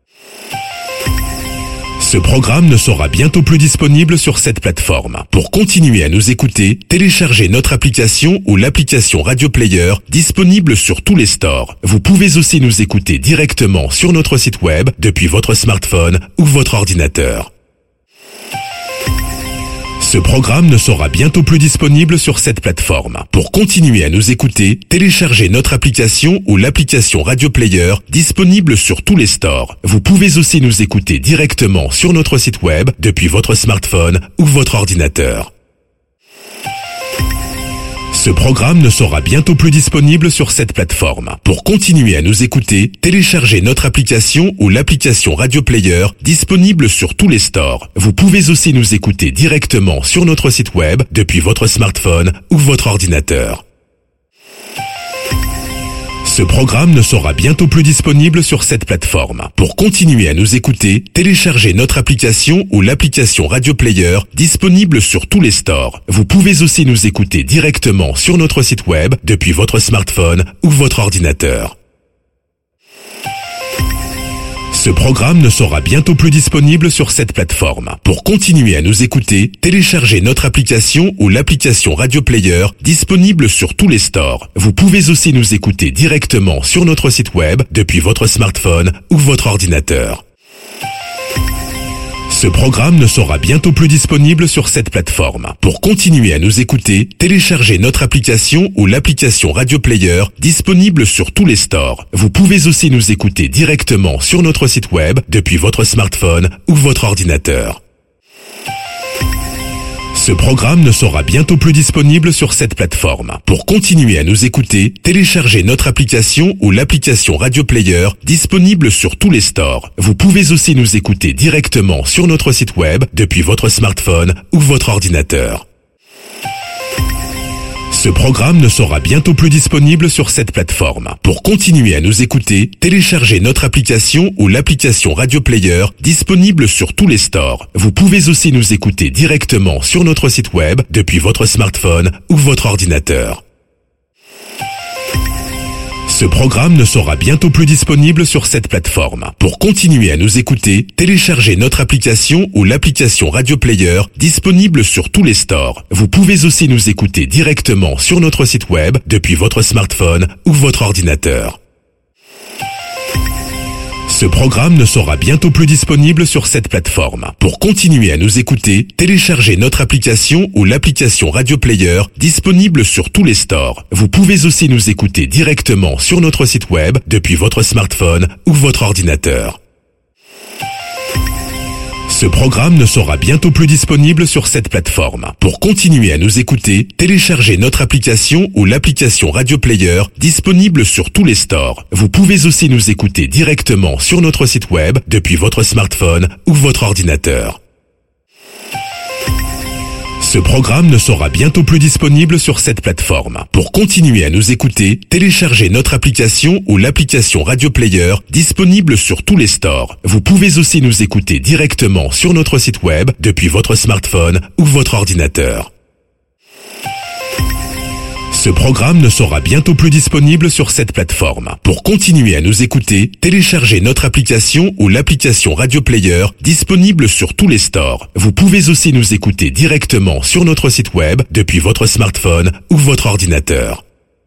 Ce programme ne sera bientôt plus disponible sur cette plateforme. Pour continuer à nous écouter, téléchargez notre application ou l'application Radio Player disponible sur tous les stores. Vous pouvez aussi nous écouter directement sur notre site web depuis votre smartphone ou votre ordinateur. Ce programme ne sera bientôt plus disponible sur cette plateforme. Pour continuer à nous écouter, téléchargez notre application ou l'application Radio Player disponible sur tous les stores. Vous pouvez aussi nous écouter directement sur notre site web depuis votre smartphone ou votre ordinateur. Ce programme ne sera bientôt plus disponible sur cette plateforme. Pour continuer à nous écouter, téléchargez notre application ou l'application Radio Player disponible sur tous les stores. Vous pouvez aussi nous écouter directement sur notre site web depuis votre smartphone ou votre ordinateur. Ce programme ne sera bientôt plus disponible sur cette plateforme. Pour continuer à nous écouter, téléchargez notre application ou l'application Radio Player disponible sur tous les stores. Vous pouvez aussi nous écouter directement sur notre site web depuis votre smartphone ou votre ordinateur. Ce programme ne sera bientôt plus disponible sur cette plateforme. Pour continuer à nous écouter, téléchargez notre application ou l'application Radio Player disponible sur tous les stores. Vous pouvez aussi nous écouter directement sur notre site web depuis votre smartphone ou votre ordinateur. Ce programme ne sera bientôt plus disponible sur cette plateforme. Pour continuer à nous écouter, téléchargez notre application ou l'application Radio Player disponible sur tous les stores. Vous pouvez aussi nous écouter directement sur notre site web depuis votre smartphone ou votre ordinateur. Ce programme ne sera bientôt plus disponible sur cette plateforme. Pour continuer à nous écouter, téléchargez notre application ou l'application Radio Player disponible sur tous les stores. Vous pouvez aussi nous écouter directement sur notre site web depuis votre smartphone ou votre ordinateur. Ce programme ne sera bientôt plus disponible sur cette plateforme. Pour continuer à nous écouter, téléchargez notre application ou l'application Radio Player disponible sur tous les stores. Vous pouvez aussi nous écouter directement sur notre site web depuis votre smartphone ou votre ordinateur. Ce programme ne sera bientôt plus disponible sur cette plateforme. Pour continuer à nous écouter, téléchargez notre application ou l'application Radio Player disponible sur tous les stores. Vous pouvez aussi nous écouter directement sur notre site web depuis votre smartphone ou votre ordinateur. Ce programme ne sera bientôt plus disponible sur cette plateforme. Pour continuer à nous écouter, téléchargez notre application ou l'application Radio Player disponible sur tous les stores. Vous pouvez aussi nous écouter directement sur notre site web depuis votre smartphone ou votre ordinateur. Ce programme ne sera bientôt plus disponible sur cette plateforme. Pour continuer à nous écouter, téléchargez notre application ou l'application Radio Player disponible sur tous les stores. Vous pouvez aussi nous écouter directement sur notre site web depuis votre smartphone ou votre ordinateur. Ce programme ne sera bientôt plus disponible sur cette plateforme. Pour continuer à nous écouter, téléchargez notre application ou l'application Radio Player disponible sur tous les stores. Vous pouvez aussi nous écouter directement sur notre site web depuis votre smartphone ou votre ordinateur. Ce programme ne sera bientôt plus disponible sur cette plateforme. Pour continuer à nous écouter, téléchargez notre application ou l'application Radio Player disponible sur tous les stores. Vous pouvez aussi nous écouter directement sur notre site web depuis votre smartphone ou votre ordinateur.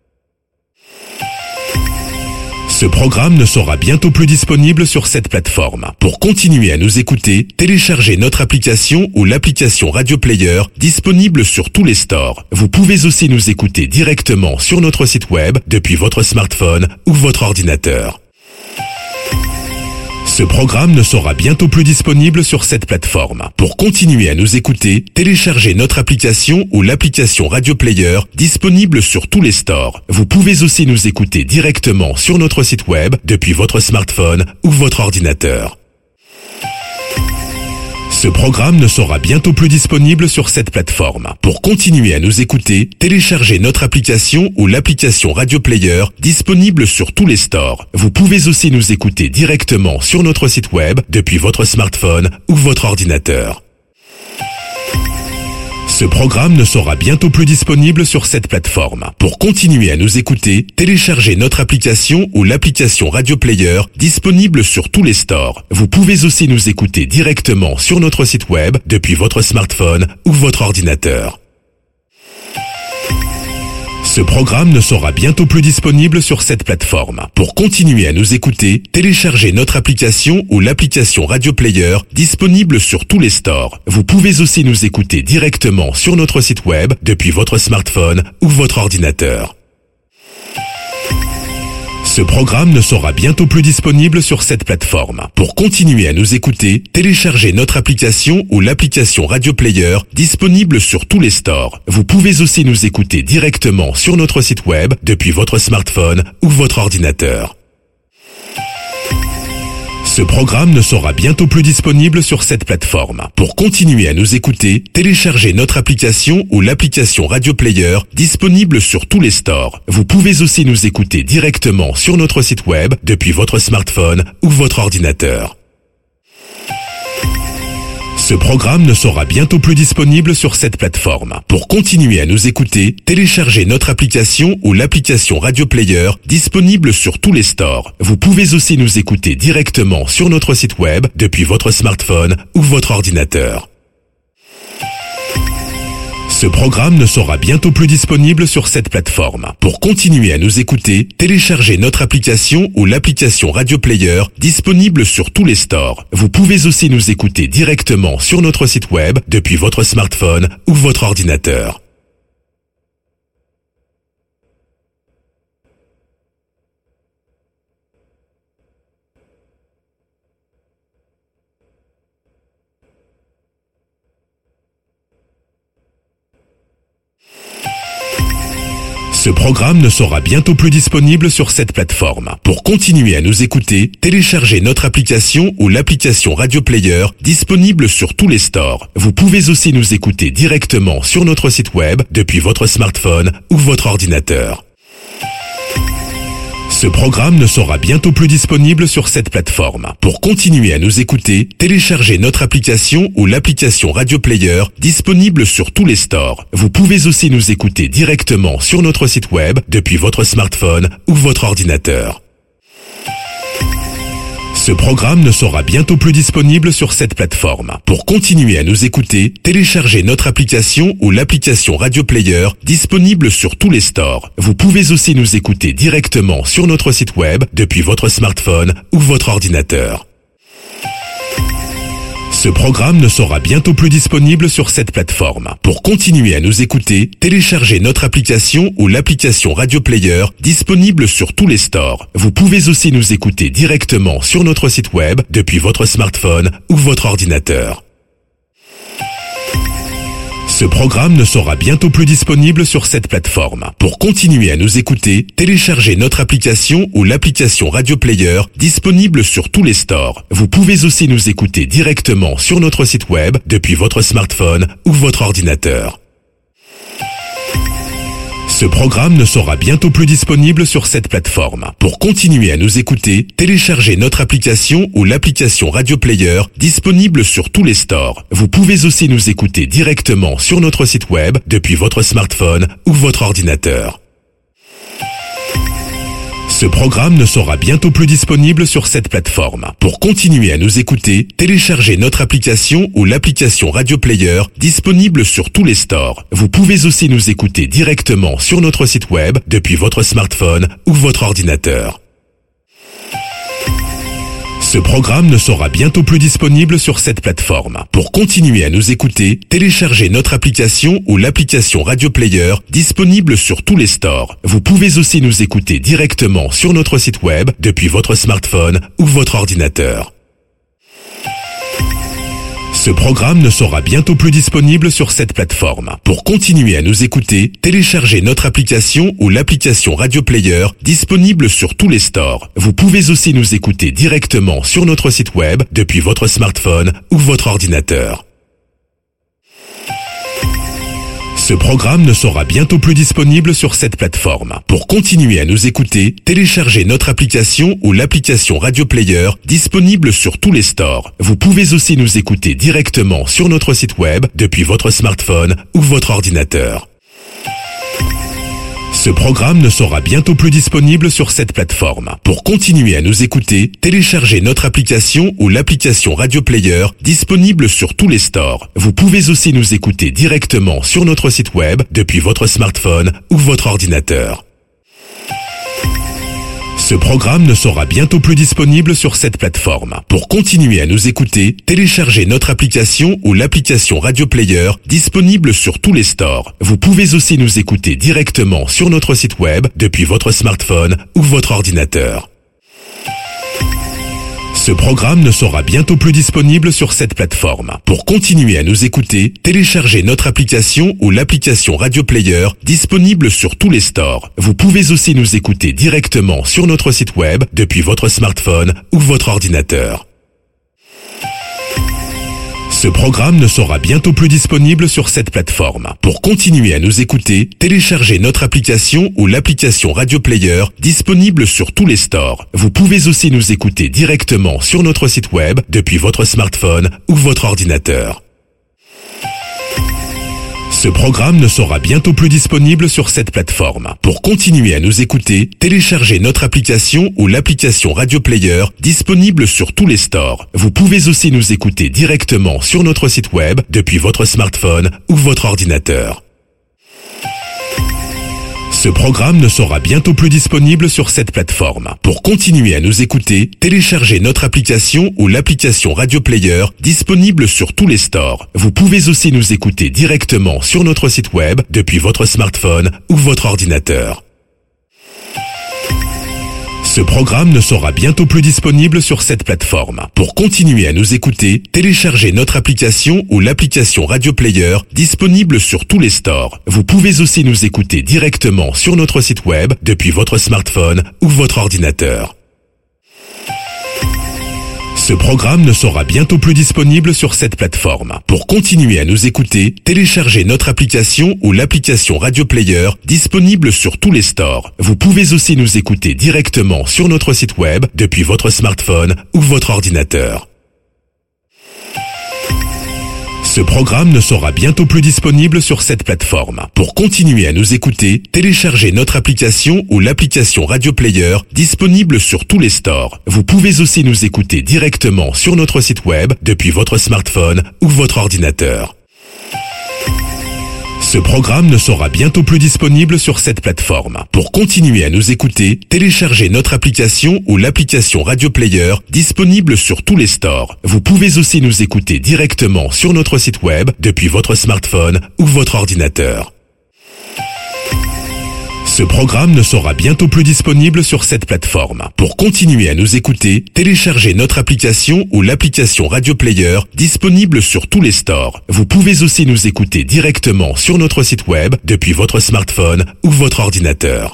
Ce programme ne sera bientôt plus disponible sur cette plateforme. Pour continuer à nous écouter, téléchargez notre application ou l'application Radio Player disponible sur tous les stores. Vous pouvez aussi nous écouter directement sur notre site web depuis votre smartphone ou votre ordinateur. Ce programme ne sera bientôt plus disponible sur cette plateforme. Pour continuer à nous écouter, téléchargez notre application ou l'application Radio Player disponible sur tous les stores. Vous pouvez aussi nous écouter directement sur notre site web depuis votre smartphone ou votre ordinateur. Ce programme ne sera bientôt plus disponible sur cette plateforme. Pour continuer à nous écouter, téléchargez notre application ou l'application Radio Player disponible sur tous les stores. Vous pouvez aussi nous écouter directement sur notre site web depuis votre smartphone ou votre ordinateur. Ce programme ne sera bientôt plus disponible sur cette plateforme. Pour continuer à nous écouter, téléchargez notre application ou l'application Radio Player disponible sur tous les stores. Vous pouvez aussi nous écouter directement sur notre site web depuis votre smartphone ou votre ordinateur. Ce programme ne sera bientôt plus disponible sur cette plateforme. Pour continuer à nous écouter, téléchargez notre application ou l'application Radio Player disponible sur tous les stores. Vous pouvez aussi nous écouter directement sur notre site web depuis votre smartphone ou votre ordinateur. Ce programme ne sera bientôt plus disponible sur cette plateforme. Pour continuer à nous écouter, téléchargez notre application ou l'application Radio Player disponible sur tous les stores. Vous pouvez aussi nous écouter directement sur notre site web depuis votre smartphone ou votre ordinateur. Ce programme ne sera bientôt plus disponible sur cette plateforme. Pour continuer à nous écouter, téléchargez notre application ou l'application Radio Player disponible sur tous les stores. Vous pouvez aussi nous écouter directement sur notre site web depuis votre smartphone ou votre ordinateur. Ce programme ne sera bientôt plus disponible sur cette plateforme. Pour continuer à nous écouter, téléchargez notre application ou l'application Radio Player disponible sur tous les stores. Vous pouvez aussi nous écouter directement sur notre site web depuis votre smartphone ou votre ordinateur. Ce programme ne sera bientôt plus disponible sur cette plateforme. Pour continuer à nous écouter, téléchargez notre application ou l'application Radio Player disponible sur tous les stores. Vous pouvez aussi nous écouter directement sur notre site web depuis votre smartphone ou votre ordinateur. Ce programme ne sera bientôt plus disponible sur cette plateforme. Pour continuer à nous écouter, téléchargez notre application ou l'application Radio Player disponible sur tous les stores. Vous pouvez aussi nous écouter directement sur notre site web depuis votre smartphone ou votre ordinateur. Ce programme ne sera bientôt plus disponible sur cette plateforme. Pour continuer à nous écouter, téléchargez notre application ou l'application Radio Player disponible sur tous les stores. Vous pouvez aussi nous écouter directement sur notre site web depuis votre smartphone ou votre ordinateur. Ce programme ne sera bientôt plus disponible sur cette plateforme. Pour continuer à nous écouter, téléchargez notre application ou l'application Radio Player disponible sur tous les stores. Vous pouvez aussi nous écouter directement sur notre site web depuis votre smartphone ou votre ordinateur. Ce programme ne sera bientôt plus disponible sur cette plateforme. Pour continuer à nous écouter, téléchargez notre application ou l'application Radio Player disponible sur tous les stores. Vous pouvez aussi nous écouter directement sur notre site web depuis votre smartphone ou votre ordinateur. Ce programme ne sera bientôt plus disponible sur cette plateforme. Pour continuer à nous écouter, téléchargez notre application ou l'application Radio Player disponible sur tous les stores. Vous pouvez aussi nous écouter directement sur notre site web depuis votre smartphone ou votre ordinateur. Ce programme ne sera bientôt plus disponible sur cette plateforme. Pour continuer à nous écouter, téléchargez notre application ou l'application Radio Player disponible sur tous les stores. Vous pouvez aussi nous écouter directement sur notre site web depuis votre smartphone ou votre ordinateur. Ce programme ne sera bientôt plus disponible sur cette plateforme. Pour continuer à nous écouter, téléchargez notre application ou l'application Radio Player disponible sur tous les stores. Vous pouvez aussi nous écouter directement sur notre site web depuis votre smartphone ou votre ordinateur. Ce programme ne sera bientôt plus disponible sur cette plateforme. Pour continuer à nous écouter, téléchargez notre application ou l'application Radio Player disponible sur tous les stores. Vous pouvez aussi nous écouter directement sur notre site web depuis votre smartphone ou votre ordinateur. Ce programme ne sera bientôt plus disponible sur cette plateforme. Pour continuer à nous écouter, téléchargez notre application ou l'application Radio Player disponible sur tous les stores. Vous pouvez aussi nous écouter directement sur notre site web depuis votre smartphone ou votre ordinateur. Ce programme ne sera bientôt plus disponible sur cette plateforme. Pour continuer à nous écouter, téléchargez notre application ou l'application Radio Player disponible sur tous les stores. Vous pouvez aussi nous écouter directement sur notre site web depuis votre smartphone ou votre ordinateur. Ce programme ne sera bientôt plus disponible sur cette plateforme. Pour continuer à nous écouter, téléchargez notre application ou l'application Radio Player disponible sur tous les stores. Vous pouvez aussi nous écouter directement sur notre site web depuis votre smartphone ou votre ordinateur. Ce programme ne sera bientôt plus disponible sur cette plateforme. Pour continuer à nous écouter, téléchargez notre application ou l'application Radio Player disponible sur tous les stores. Vous pouvez aussi nous écouter directement sur notre site web depuis votre smartphone ou votre ordinateur. Ce programme ne sera bientôt plus disponible sur cette plateforme. Pour continuer à nous écouter, téléchargez notre application ou l'application Radio Player disponible sur tous les stores. Vous pouvez aussi nous écouter directement sur notre site web depuis votre smartphone ou votre ordinateur. Ce programme ne sera bientôt plus disponible sur cette plateforme. Pour continuer à nous écouter, téléchargez notre application ou l'application Radio Player disponible sur tous les stores. Vous pouvez aussi nous écouter directement sur notre site web depuis votre smartphone ou votre ordinateur. Ce programme ne sera bientôt plus disponible sur cette plateforme. Pour continuer à nous écouter, téléchargez notre application ou l'application Radio Player disponible sur tous les stores. Vous pouvez aussi nous écouter directement sur notre site web depuis votre smartphone ou votre ordinateur. Ce programme ne sera bientôt plus disponible sur cette plateforme. Pour continuer à nous écouter, téléchargez notre application ou l'application Radio Player disponible sur tous les stores. Vous pouvez aussi nous écouter directement sur notre site web depuis votre smartphone ou votre ordinateur. Ce programme ne sera bientôt plus disponible sur cette plateforme. Pour continuer à nous écouter, téléchargez notre application ou l'application Radio Player disponible sur tous les stores. Vous pouvez aussi nous écouter directement sur notre site web depuis votre smartphone ou votre ordinateur. Ce programme ne sera bientôt plus disponible sur cette plateforme. Pour continuer à nous écouter, téléchargez notre application ou l'application Radio Player disponible sur tous les stores. Vous pouvez aussi nous écouter directement sur notre site web depuis votre smartphone ou votre ordinateur. Ce programme ne sera bientôt plus disponible sur cette plateforme. Pour continuer à nous écouter, téléchargez notre application ou l'application Radio Player disponible sur tous les stores. Vous pouvez aussi nous écouter directement sur notre site web depuis votre smartphone ou votre ordinateur. Ce programme ne sera bientôt plus disponible sur cette plateforme. Pour continuer à nous écouter, téléchargez notre application ou l'application Radio Player disponible sur tous les stores. Vous pouvez aussi nous écouter directement sur notre site web depuis votre smartphone ou votre ordinateur. Ce programme ne sera bientôt plus disponible sur cette plateforme. Pour continuer à nous écouter, téléchargez notre application ou l'application Radio Player disponible sur tous les stores. Vous pouvez aussi nous écouter directement sur notre site web depuis votre smartphone ou votre ordinateur.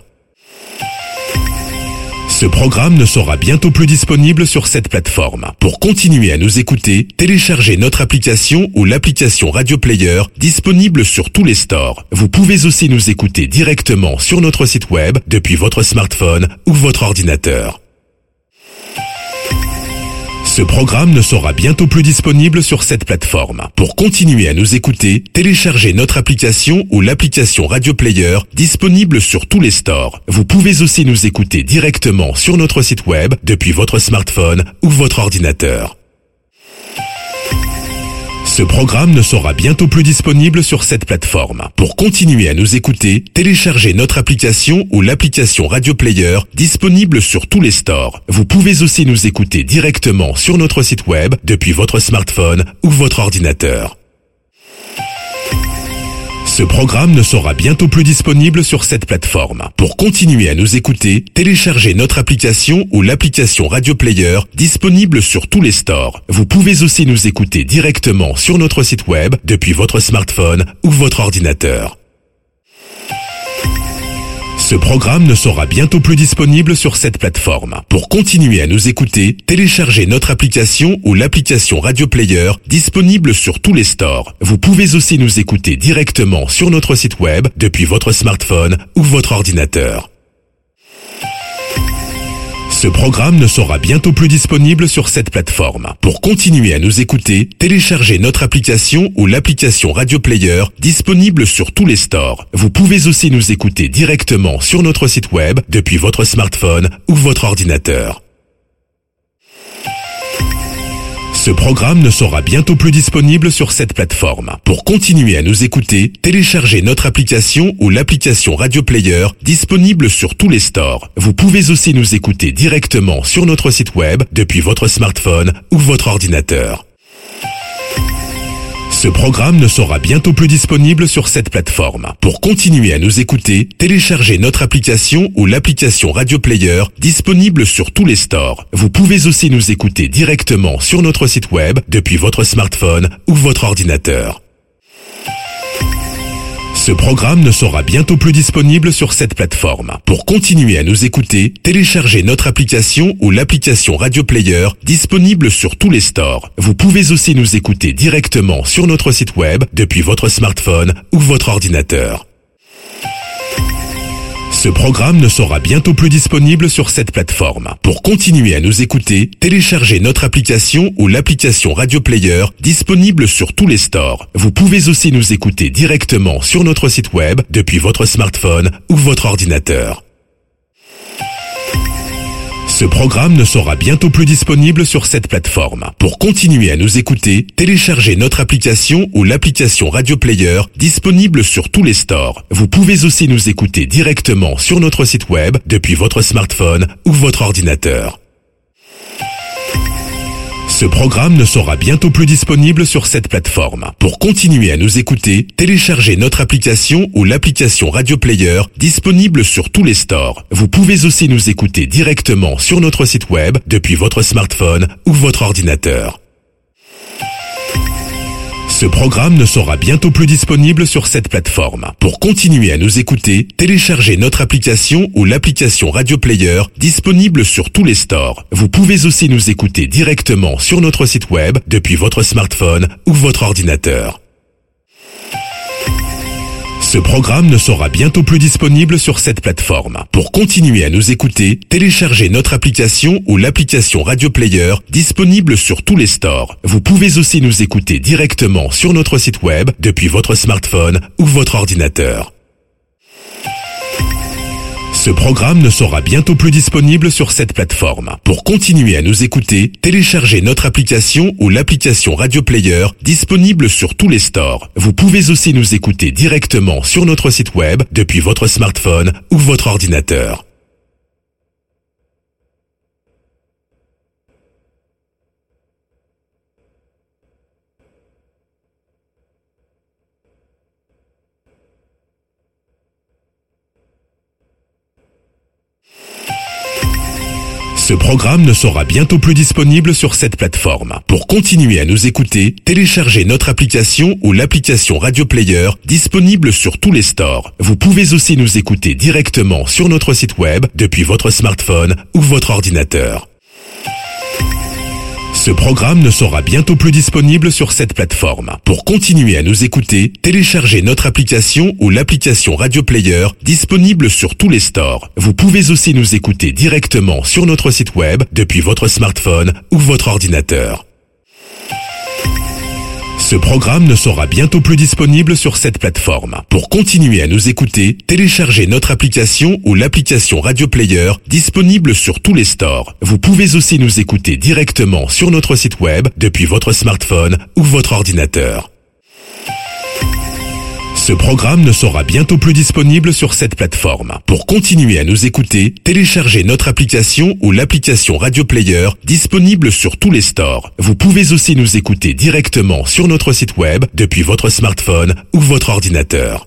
Ce programme ne sera bientôt plus disponible sur cette plateforme. Pour continuer à nous écouter, téléchargez notre application ou l'application Radio Player disponible sur tous les stores. Vous pouvez aussi nous écouter directement sur notre site web depuis votre smartphone ou votre ordinateur. Ce programme ne sera bientôt plus disponible sur cette plateforme. Pour continuer à nous écouter, téléchargez notre application ou l'application Radio Player disponible sur tous les stores. Vous pouvez aussi nous écouter directement sur notre site web depuis votre smartphone ou votre ordinateur. Ce programme ne sera bientôt plus disponible sur cette plateforme. Pour continuer à nous écouter, téléchargez notre application ou l'application Radio Player disponible sur tous les stores. Vous pouvez aussi nous écouter directement sur notre site web depuis votre smartphone ou votre ordinateur. Ce programme ne sera bientôt plus disponible sur cette plateforme. Pour continuer à nous écouter, téléchargez notre application ou l'application Radio Player disponible sur tous les stores. Vous pouvez aussi nous écouter directement sur notre site web depuis votre smartphone ou votre ordinateur. Ce programme ne sera bientôt plus disponible sur cette plateforme. Pour continuer à nous écouter, téléchargez notre application ou l'application Radio Player disponible sur tous les stores. Vous pouvez aussi nous écouter directement sur notre site web depuis votre smartphone ou votre ordinateur. Ce programme ne sera bientôt plus disponible sur cette plateforme. Pour continuer à nous écouter, téléchargez notre application ou l'application Radio Player disponible sur tous les stores. Vous pouvez aussi nous écouter directement sur notre site web depuis votre smartphone ou votre ordinateur. Ce programme ne sera bientôt plus disponible sur cette plateforme. Pour continuer à nous écouter, téléchargez notre application ou l'application Radio Player disponible sur tous les stores. Vous pouvez aussi nous écouter directement sur notre site web depuis votre smartphone ou votre ordinateur. Ce programme ne sera bientôt plus disponible sur cette plateforme. Pour continuer à nous écouter, téléchargez notre application ou l'application Radio Player disponible sur tous les stores. Vous pouvez aussi nous écouter directement sur notre site web depuis votre smartphone ou votre ordinateur. Ce programme ne sera bientôt plus disponible sur cette plateforme. Pour continuer à nous écouter, téléchargez notre application ou l'application Radio Player disponible sur tous les stores. Vous pouvez aussi nous écouter directement sur notre site web depuis votre smartphone ou votre ordinateur. Ce programme ne sera bientôt plus disponible sur cette plateforme. Pour continuer à nous écouter, téléchargez notre application ou l'application Radio Player disponible sur tous les stores. Vous pouvez aussi nous écouter directement sur notre site web depuis votre smartphone ou votre ordinateur. Ce programme ne sera bientôt plus disponible sur cette plateforme. Pour continuer à nous écouter, téléchargez notre application ou l'application Radio Player disponible sur tous les stores. Vous pouvez aussi nous écouter directement sur notre site web depuis votre smartphone ou votre ordinateur. Ce programme ne sera bientôt plus disponible sur cette plateforme. Pour continuer à nous écouter, téléchargez notre application ou l'application Radio Player disponible sur tous les stores. Vous pouvez aussi nous écouter directement sur notre site web depuis votre smartphone ou votre ordinateur. Ce programme ne sera bientôt plus disponible sur cette plateforme. Pour continuer à nous écouter, téléchargez notre application ou l'application Radio Player disponible sur tous les stores. Vous pouvez aussi nous écouter directement sur notre site web depuis votre smartphone ou votre ordinateur. Ce programme ne sera bientôt plus disponible sur cette plateforme. Pour continuer à nous écouter, téléchargez notre application ou l'application Radio Player disponible sur tous les stores. Vous pouvez aussi nous écouter directement sur notre site web depuis votre smartphone ou votre ordinateur. Ce programme ne sera bientôt plus disponible sur cette plateforme. Pour continuer à nous écouter, téléchargez notre application ou l'application Radio Player disponible sur tous les stores. Vous pouvez aussi nous écouter directement sur notre site web depuis votre smartphone ou votre ordinateur. Ce programme ne sera bientôt plus disponible sur cette plateforme. Pour continuer à nous écouter, téléchargez notre application ou l'application Radio Player disponible sur tous les stores. Vous pouvez aussi nous écouter directement sur notre site web depuis votre smartphone ou votre ordinateur. Ce programme ne sera bientôt plus disponible sur cette plateforme. Pour continuer à nous écouter, téléchargez notre application ou l'application Radio Player disponible sur tous les stores. Vous pouvez aussi nous écouter directement sur notre site web depuis votre smartphone ou votre ordinateur. Ce programme ne sera bientôt plus disponible sur cette plateforme. Pour continuer à nous écouter, téléchargez notre application ou l'application Radio Player disponible sur tous les stores. Vous pouvez aussi nous écouter directement sur notre site web depuis votre smartphone ou votre ordinateur. Ce programme ne sera bientôt plus disponible sur cette plateforme. Pour continuer à nous écouter, téléchargez notre application ou l'application Radio Player disponible sur tous les stores. Vous pouvez aussi nous écouter directement sur notre site web depuis votre smartphone ou votre ordinateur.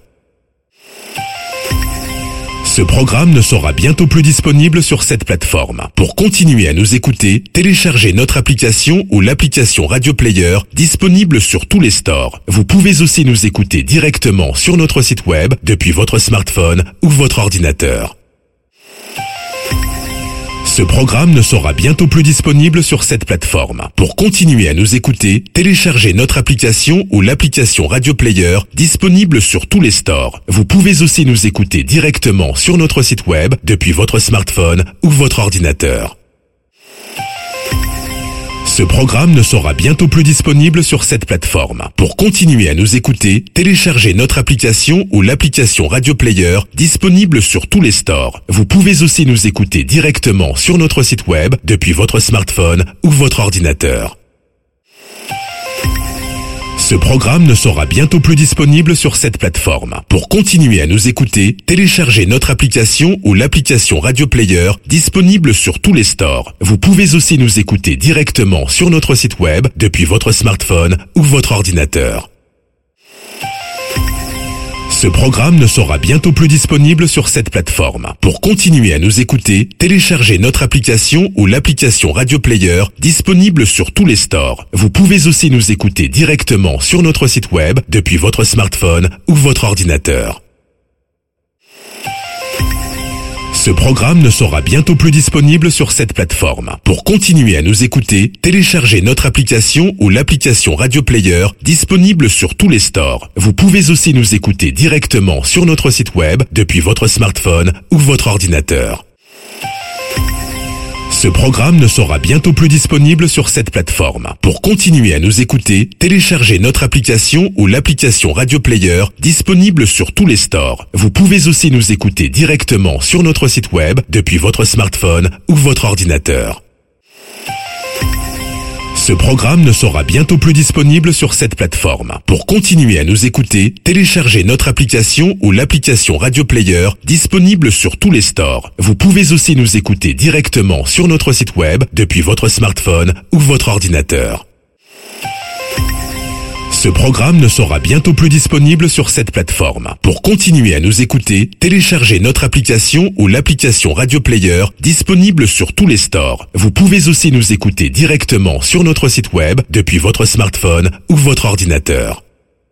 Ce programme ne sera bientôt plus disponible sur cette plateforme. Pour continuer à nous écouter, téléchargez notre application ou l'application Radio Player disponible sur tous les stores. Vous pouvez aussi nous écouter directement sur notre site web depuis votre smartphone ou votre ordinateur. Ce programme ne sera bientôt plus disponible sur cette plateforme. Pour continuer à nous écouter, téléchargez notre application ou l'application Radio Player disponible sur tous les stores. Vous pouvez aussi nous écouter directement sur notre site web depuis votre smartphone ou votre ordinateur. Ce programme ne sera bientôt plus disponible sur cette plateforme. Pour continuer à nous écouter, téléchargez notre application ou l'application Radio Player disponible sur tous les stores. Vous pouvez aussi nous écouter directement sur notre site web depuis votre smartphone ou votre ordinateur. Ce programme ne sera bientôt plus disponible sur cette plateforme. Pour continuer à nous écouter, téléchargez notre application ou l'application Radio Player disponible sur tous les stores. Vous pouvez aussi nous écouter directement sur notre site web depuis votre smartphone ou votre ordinateur. Ce programme ne sera bientôt plus disponible sur cette plateforme. Pour continuer à nous écouter, téléchargez notre application ou l'application Radio Player disponible sur tous les stores. Vous pouvez aussi nous écouter directement sur notre site web depuis votre smartphone ou votre ordinateur. Ce programme ne sera bientôt plus disponible sur cette plateforme. Pour continuer à nous écouter, téléchargez notre application ou l'application Radio Player disponible sur tous les stores. Vous pouvez aussi nous écouter directement sur notre site web depuis votre smartphone ou votre ordinateur. Ce programme ne sera bientôt plus disponible sur cette plateforme. Pour continuer à nous écouter, téléchargez notre application ou l'application Radio Player disponible sur tous les stores. Vous pouvez aussi nous écouter directement sur notre site web depuis votre smartphone ou votre ordinateur. Ce programme ne sera bientôt plus disponible sur cette plateforme. Pour continuer à nous écouter, téléchargez notre application ou l'application Radio Player disponible sur tous les stores. Vous pouvez aussi nous écouter directement sur notre site web depuis votre smartphone ou votre ordinateur. Ce programme ne sera bientôt plus disponible sur cette plateforme. Pour continuer à nous écouter, téléchargez notre application ou l'application Radio Player disponible sur tous les stores. Vous pouvez aussi nous écouter directement sur notre site web depuis votre smartphone ou votre ordinateur.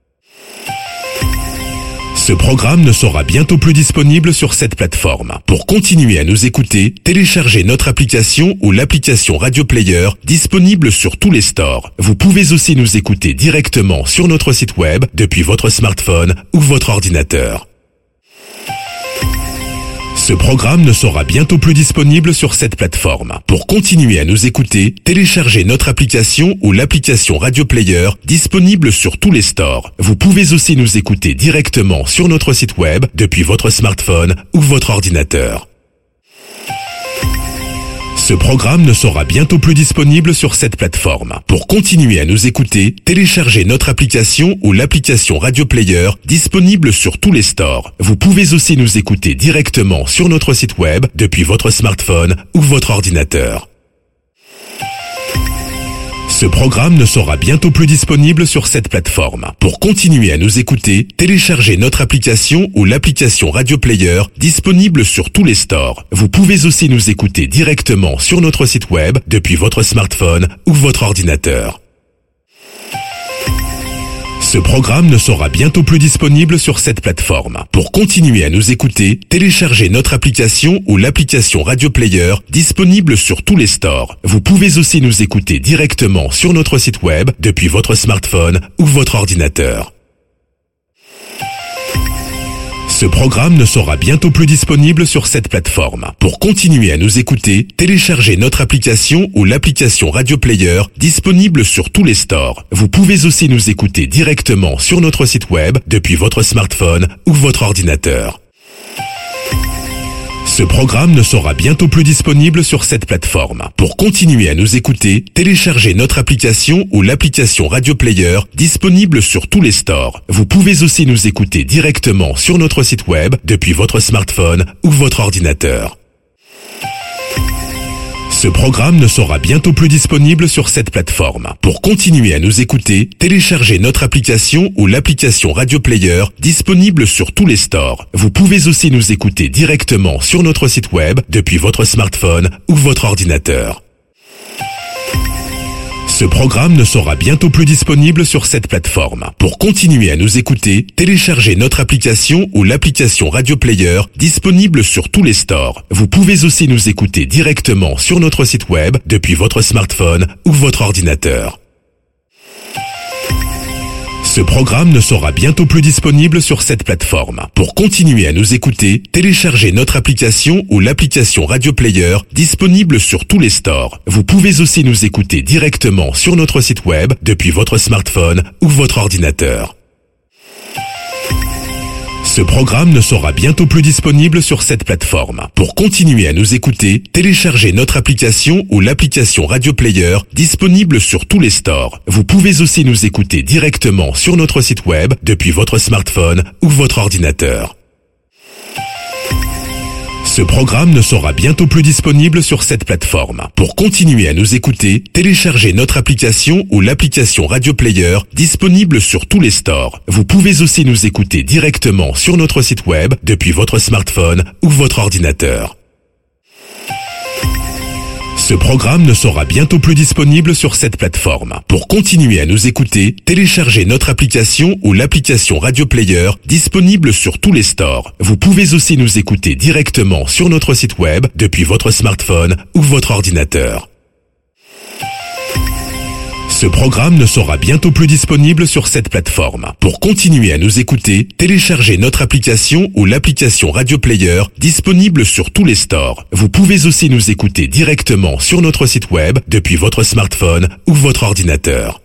Ce programme ne sera bientôt plus disponible sur cette plateforme. Pour continuer à nous écouter, téléchargez notre application ou l'application Radio Player disponible sur tous les stores. Vous pouvez aussi nous écouter directement sur notre site web depuis votre smartphone ou votre ordinateur. Ce programme ne sera bientôt plus disponible sur cette plateforme. Pour continuer à nous écouter, téléchargez notre application ou l'application Radio Player disponible sur tous les stores. Vous pouvez aussi nous écouter directement sur notre site web depuis votre smartphone ou votre ordinateur. Ce programme ne sera bientôt plus disponible sur cette plateforme. Pour continuer à nous écouter, téléchargez notre application ou l'application Radio Player disponible sur tous les stores. Vous pouvez aussi nous écouter directement sur notre site web depuis votre smartphone ou votre ordinateur. Ce programme ne sera bientôt plus disponible sur cette plateforme. Pour continuer à nous écouter, téléchargez notre application ou l'application Radio Player disponible sur tous les stores. Vous pouvez aussi nous écouter directement sur notre site web depuis votre smartphone ou votre ordinateur. Ce programme ne sera bientôt plus disponible sur cette plateforme. Pour continuer à nous écouter, téléchargez notre application ou l'application Radio Player disponible sur tous les stores. Vous pouvez aussi nous écouter directement sur notre site web depuis votre smartphone ou votre ordinateur. Ce programme ne sera bientôt plus disponible sur cette plateforme. Pour continuer à nous écouter, téléchargez notre application ou l'application Radio Player disponible sur tous les stores. Vous pouvez aussi nous écouter directement sur notre site web depuis votre smartphone ou votre ordinateur. Ce programme ne sera bientôt plus disponible sur cette plateforme. Pour continuer à nous écouter, téléchargez notre application ou l'application Radio Player disponible sur tous les stores. Vous pouvez aussi nous écouter directement sur notre site web depuis votre smartphone ou votre ordinateur. Ce programme ne sera bientôt plus disponible sur cette plateforme. Pour continuer à nous écouter, téléchargez notre application ou l'application Radio Player disponible sur tous les stores. Vous pouvez aussi nous écouter directement sur notre site web depuis votre smartphone ou votre ordinateur. Ce programme ne sera bientôt plus disponible sur cette plateforme. Pour continuer à nous écouter, téléchargez notre application ou l'application Radio Player disponible sur tous les stores. Vous pouvez aussi nous écouter directement sur notre site web depuis votre smartphone ou votre ordinateur. Ce programme ne sera bientôt plus disponible sur cette plateforme. Pour continuer à nous écouter, téléchargez notre application ou l'application Radio Player disponible sur tous les stores. Vous pouvez aussi nous écouter directement sur notre site web depuis votre smartphone ou votre ordinateur. Ce programme ne sera bientôt plus disponible sur cette plateforme. Pour continuer à nous écouter, téléchargez notre application ou l'application Radio Player disponible sur tous les stores. Vous pouvez aussi nous écouter directement sur notre site web depuis votre smartphone ou votre ordinateur. Ce programme ne sera bientôt plus disponible sur cette plateforme. Pour continuer à nous écouter, téléchargez notre application ou l'application Radio Player disponible sur tous les stores. Vous pouvez aussi nous écouter directement sur notre site web depuis votre smartphone ou votre ordinateur. Ce programme ne sera bientôt plus disponible sur cette plateforme. Pour continuer à nous écouter, téléchargez notre application ou l'application Radio Player disponible sur tous les stores. Vous pouvez aussi nous écouter directement sur notre site web depuis votre smartphone ou votre ordinateur. Ce programme ne sera bientôt plus disponible sur cette plateforme. Pour continuer à nous écouter, téléchargez notre application ou l'application Radio Player disponible sur tous les stores. Vous pouvez aussi nous écouter directement sur notre site web depuis votre smartphone ou votre ordinateur.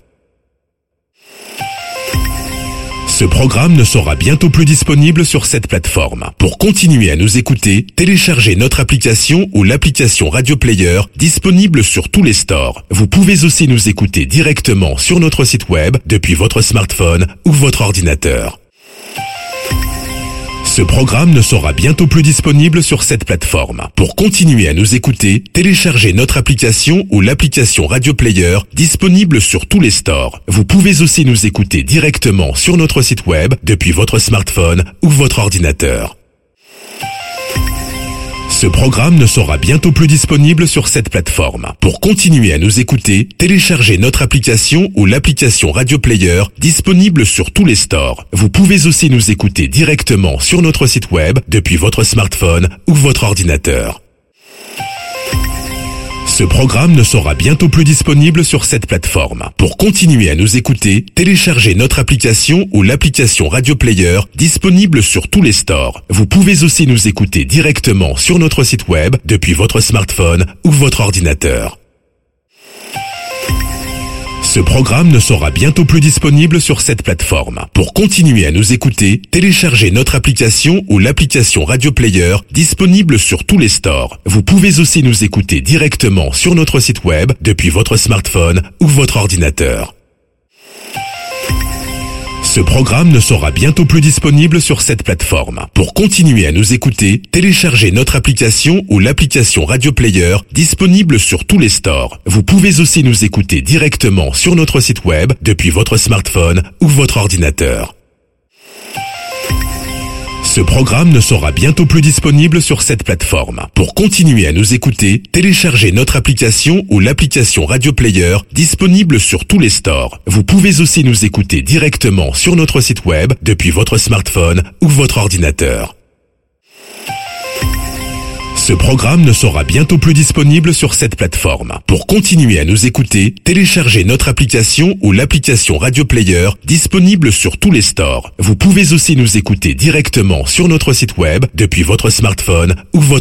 Ce programme ne sera bientôt plus disponible sur cette plateforme. Pour continuer à nous écouter, téléchargez notre application ou l'application Radio Player disponible sur tous les stores. Vous pouvez aussi nous écouter directement sur notre site web depuis votre smartphone ou votre ordinateur. Ce programme ne sera bientôt plus disponible sur cette plateforme. Pour continuer à nous écouter, téléchargez notre application ou l'application Radio Player disponible sur tous les stores. Vous pouvez aussi nous écouter directement sur notre site web depuis votre smartphone ou votre ordinateur. Ce programme ne sera bientôt plus disponible sur cette plateforme. Pour continuer à nous écouter, téléchargez notre application ou l'application Radio Player disponible sur tous les stores. Vous pouvez aussi nous écouter directement sur notre site web depuis votre smartphone ou votre ordinateur. Ce programme ne sera bientôt plus disponible sur cette plateforme. Pour continuer à nous écouter, téléchargez notre application ou l'application Radio Player disponible sur tous les stores. Vous pouvez aussi nous écouter directement sur notre site web depuis votre smartphone ou votre ordinateur. Ce programme ne sera bientôt plus disponible sur cette plateforme. Pour continuer à nous écouter, téléchargez notre application ou l'application Radio Player disponible sur tous les stores. Vous pouvez aussi nous écouter directement sur notre site web depuis votre smartphone ou votre ordinateur. Ce programme ne sera bientôt plus disponible sur cette plateforme. Pour continuer à nous écouter, téléchargez notre application ou l'application Radio Player disponible sur tous les stores. Vous pouvez aussi nous écouter directement sur notre site web depuis votre smartphone ou votre ordinateur. Ce programme ne sera bientôt plus disponible sur cette plateforme. Pour continuer à nous écouter, téléchargez notre application ou l'application Radio Player disponible sur tous les stores. Vous pouvez aussi nous écouter directement sur notre site web depuis votre smartphone ou votre ordinateur. Ce programme ne sera bientôt plus disponible sur cette plateforme. Pour continuer à nous écouter, téléchargez notre application ou l'application Radio Player disponible sur tous les stores. Vous pouvez aussi nous écouter directement sur notre site web depuis votre smartphone ou votre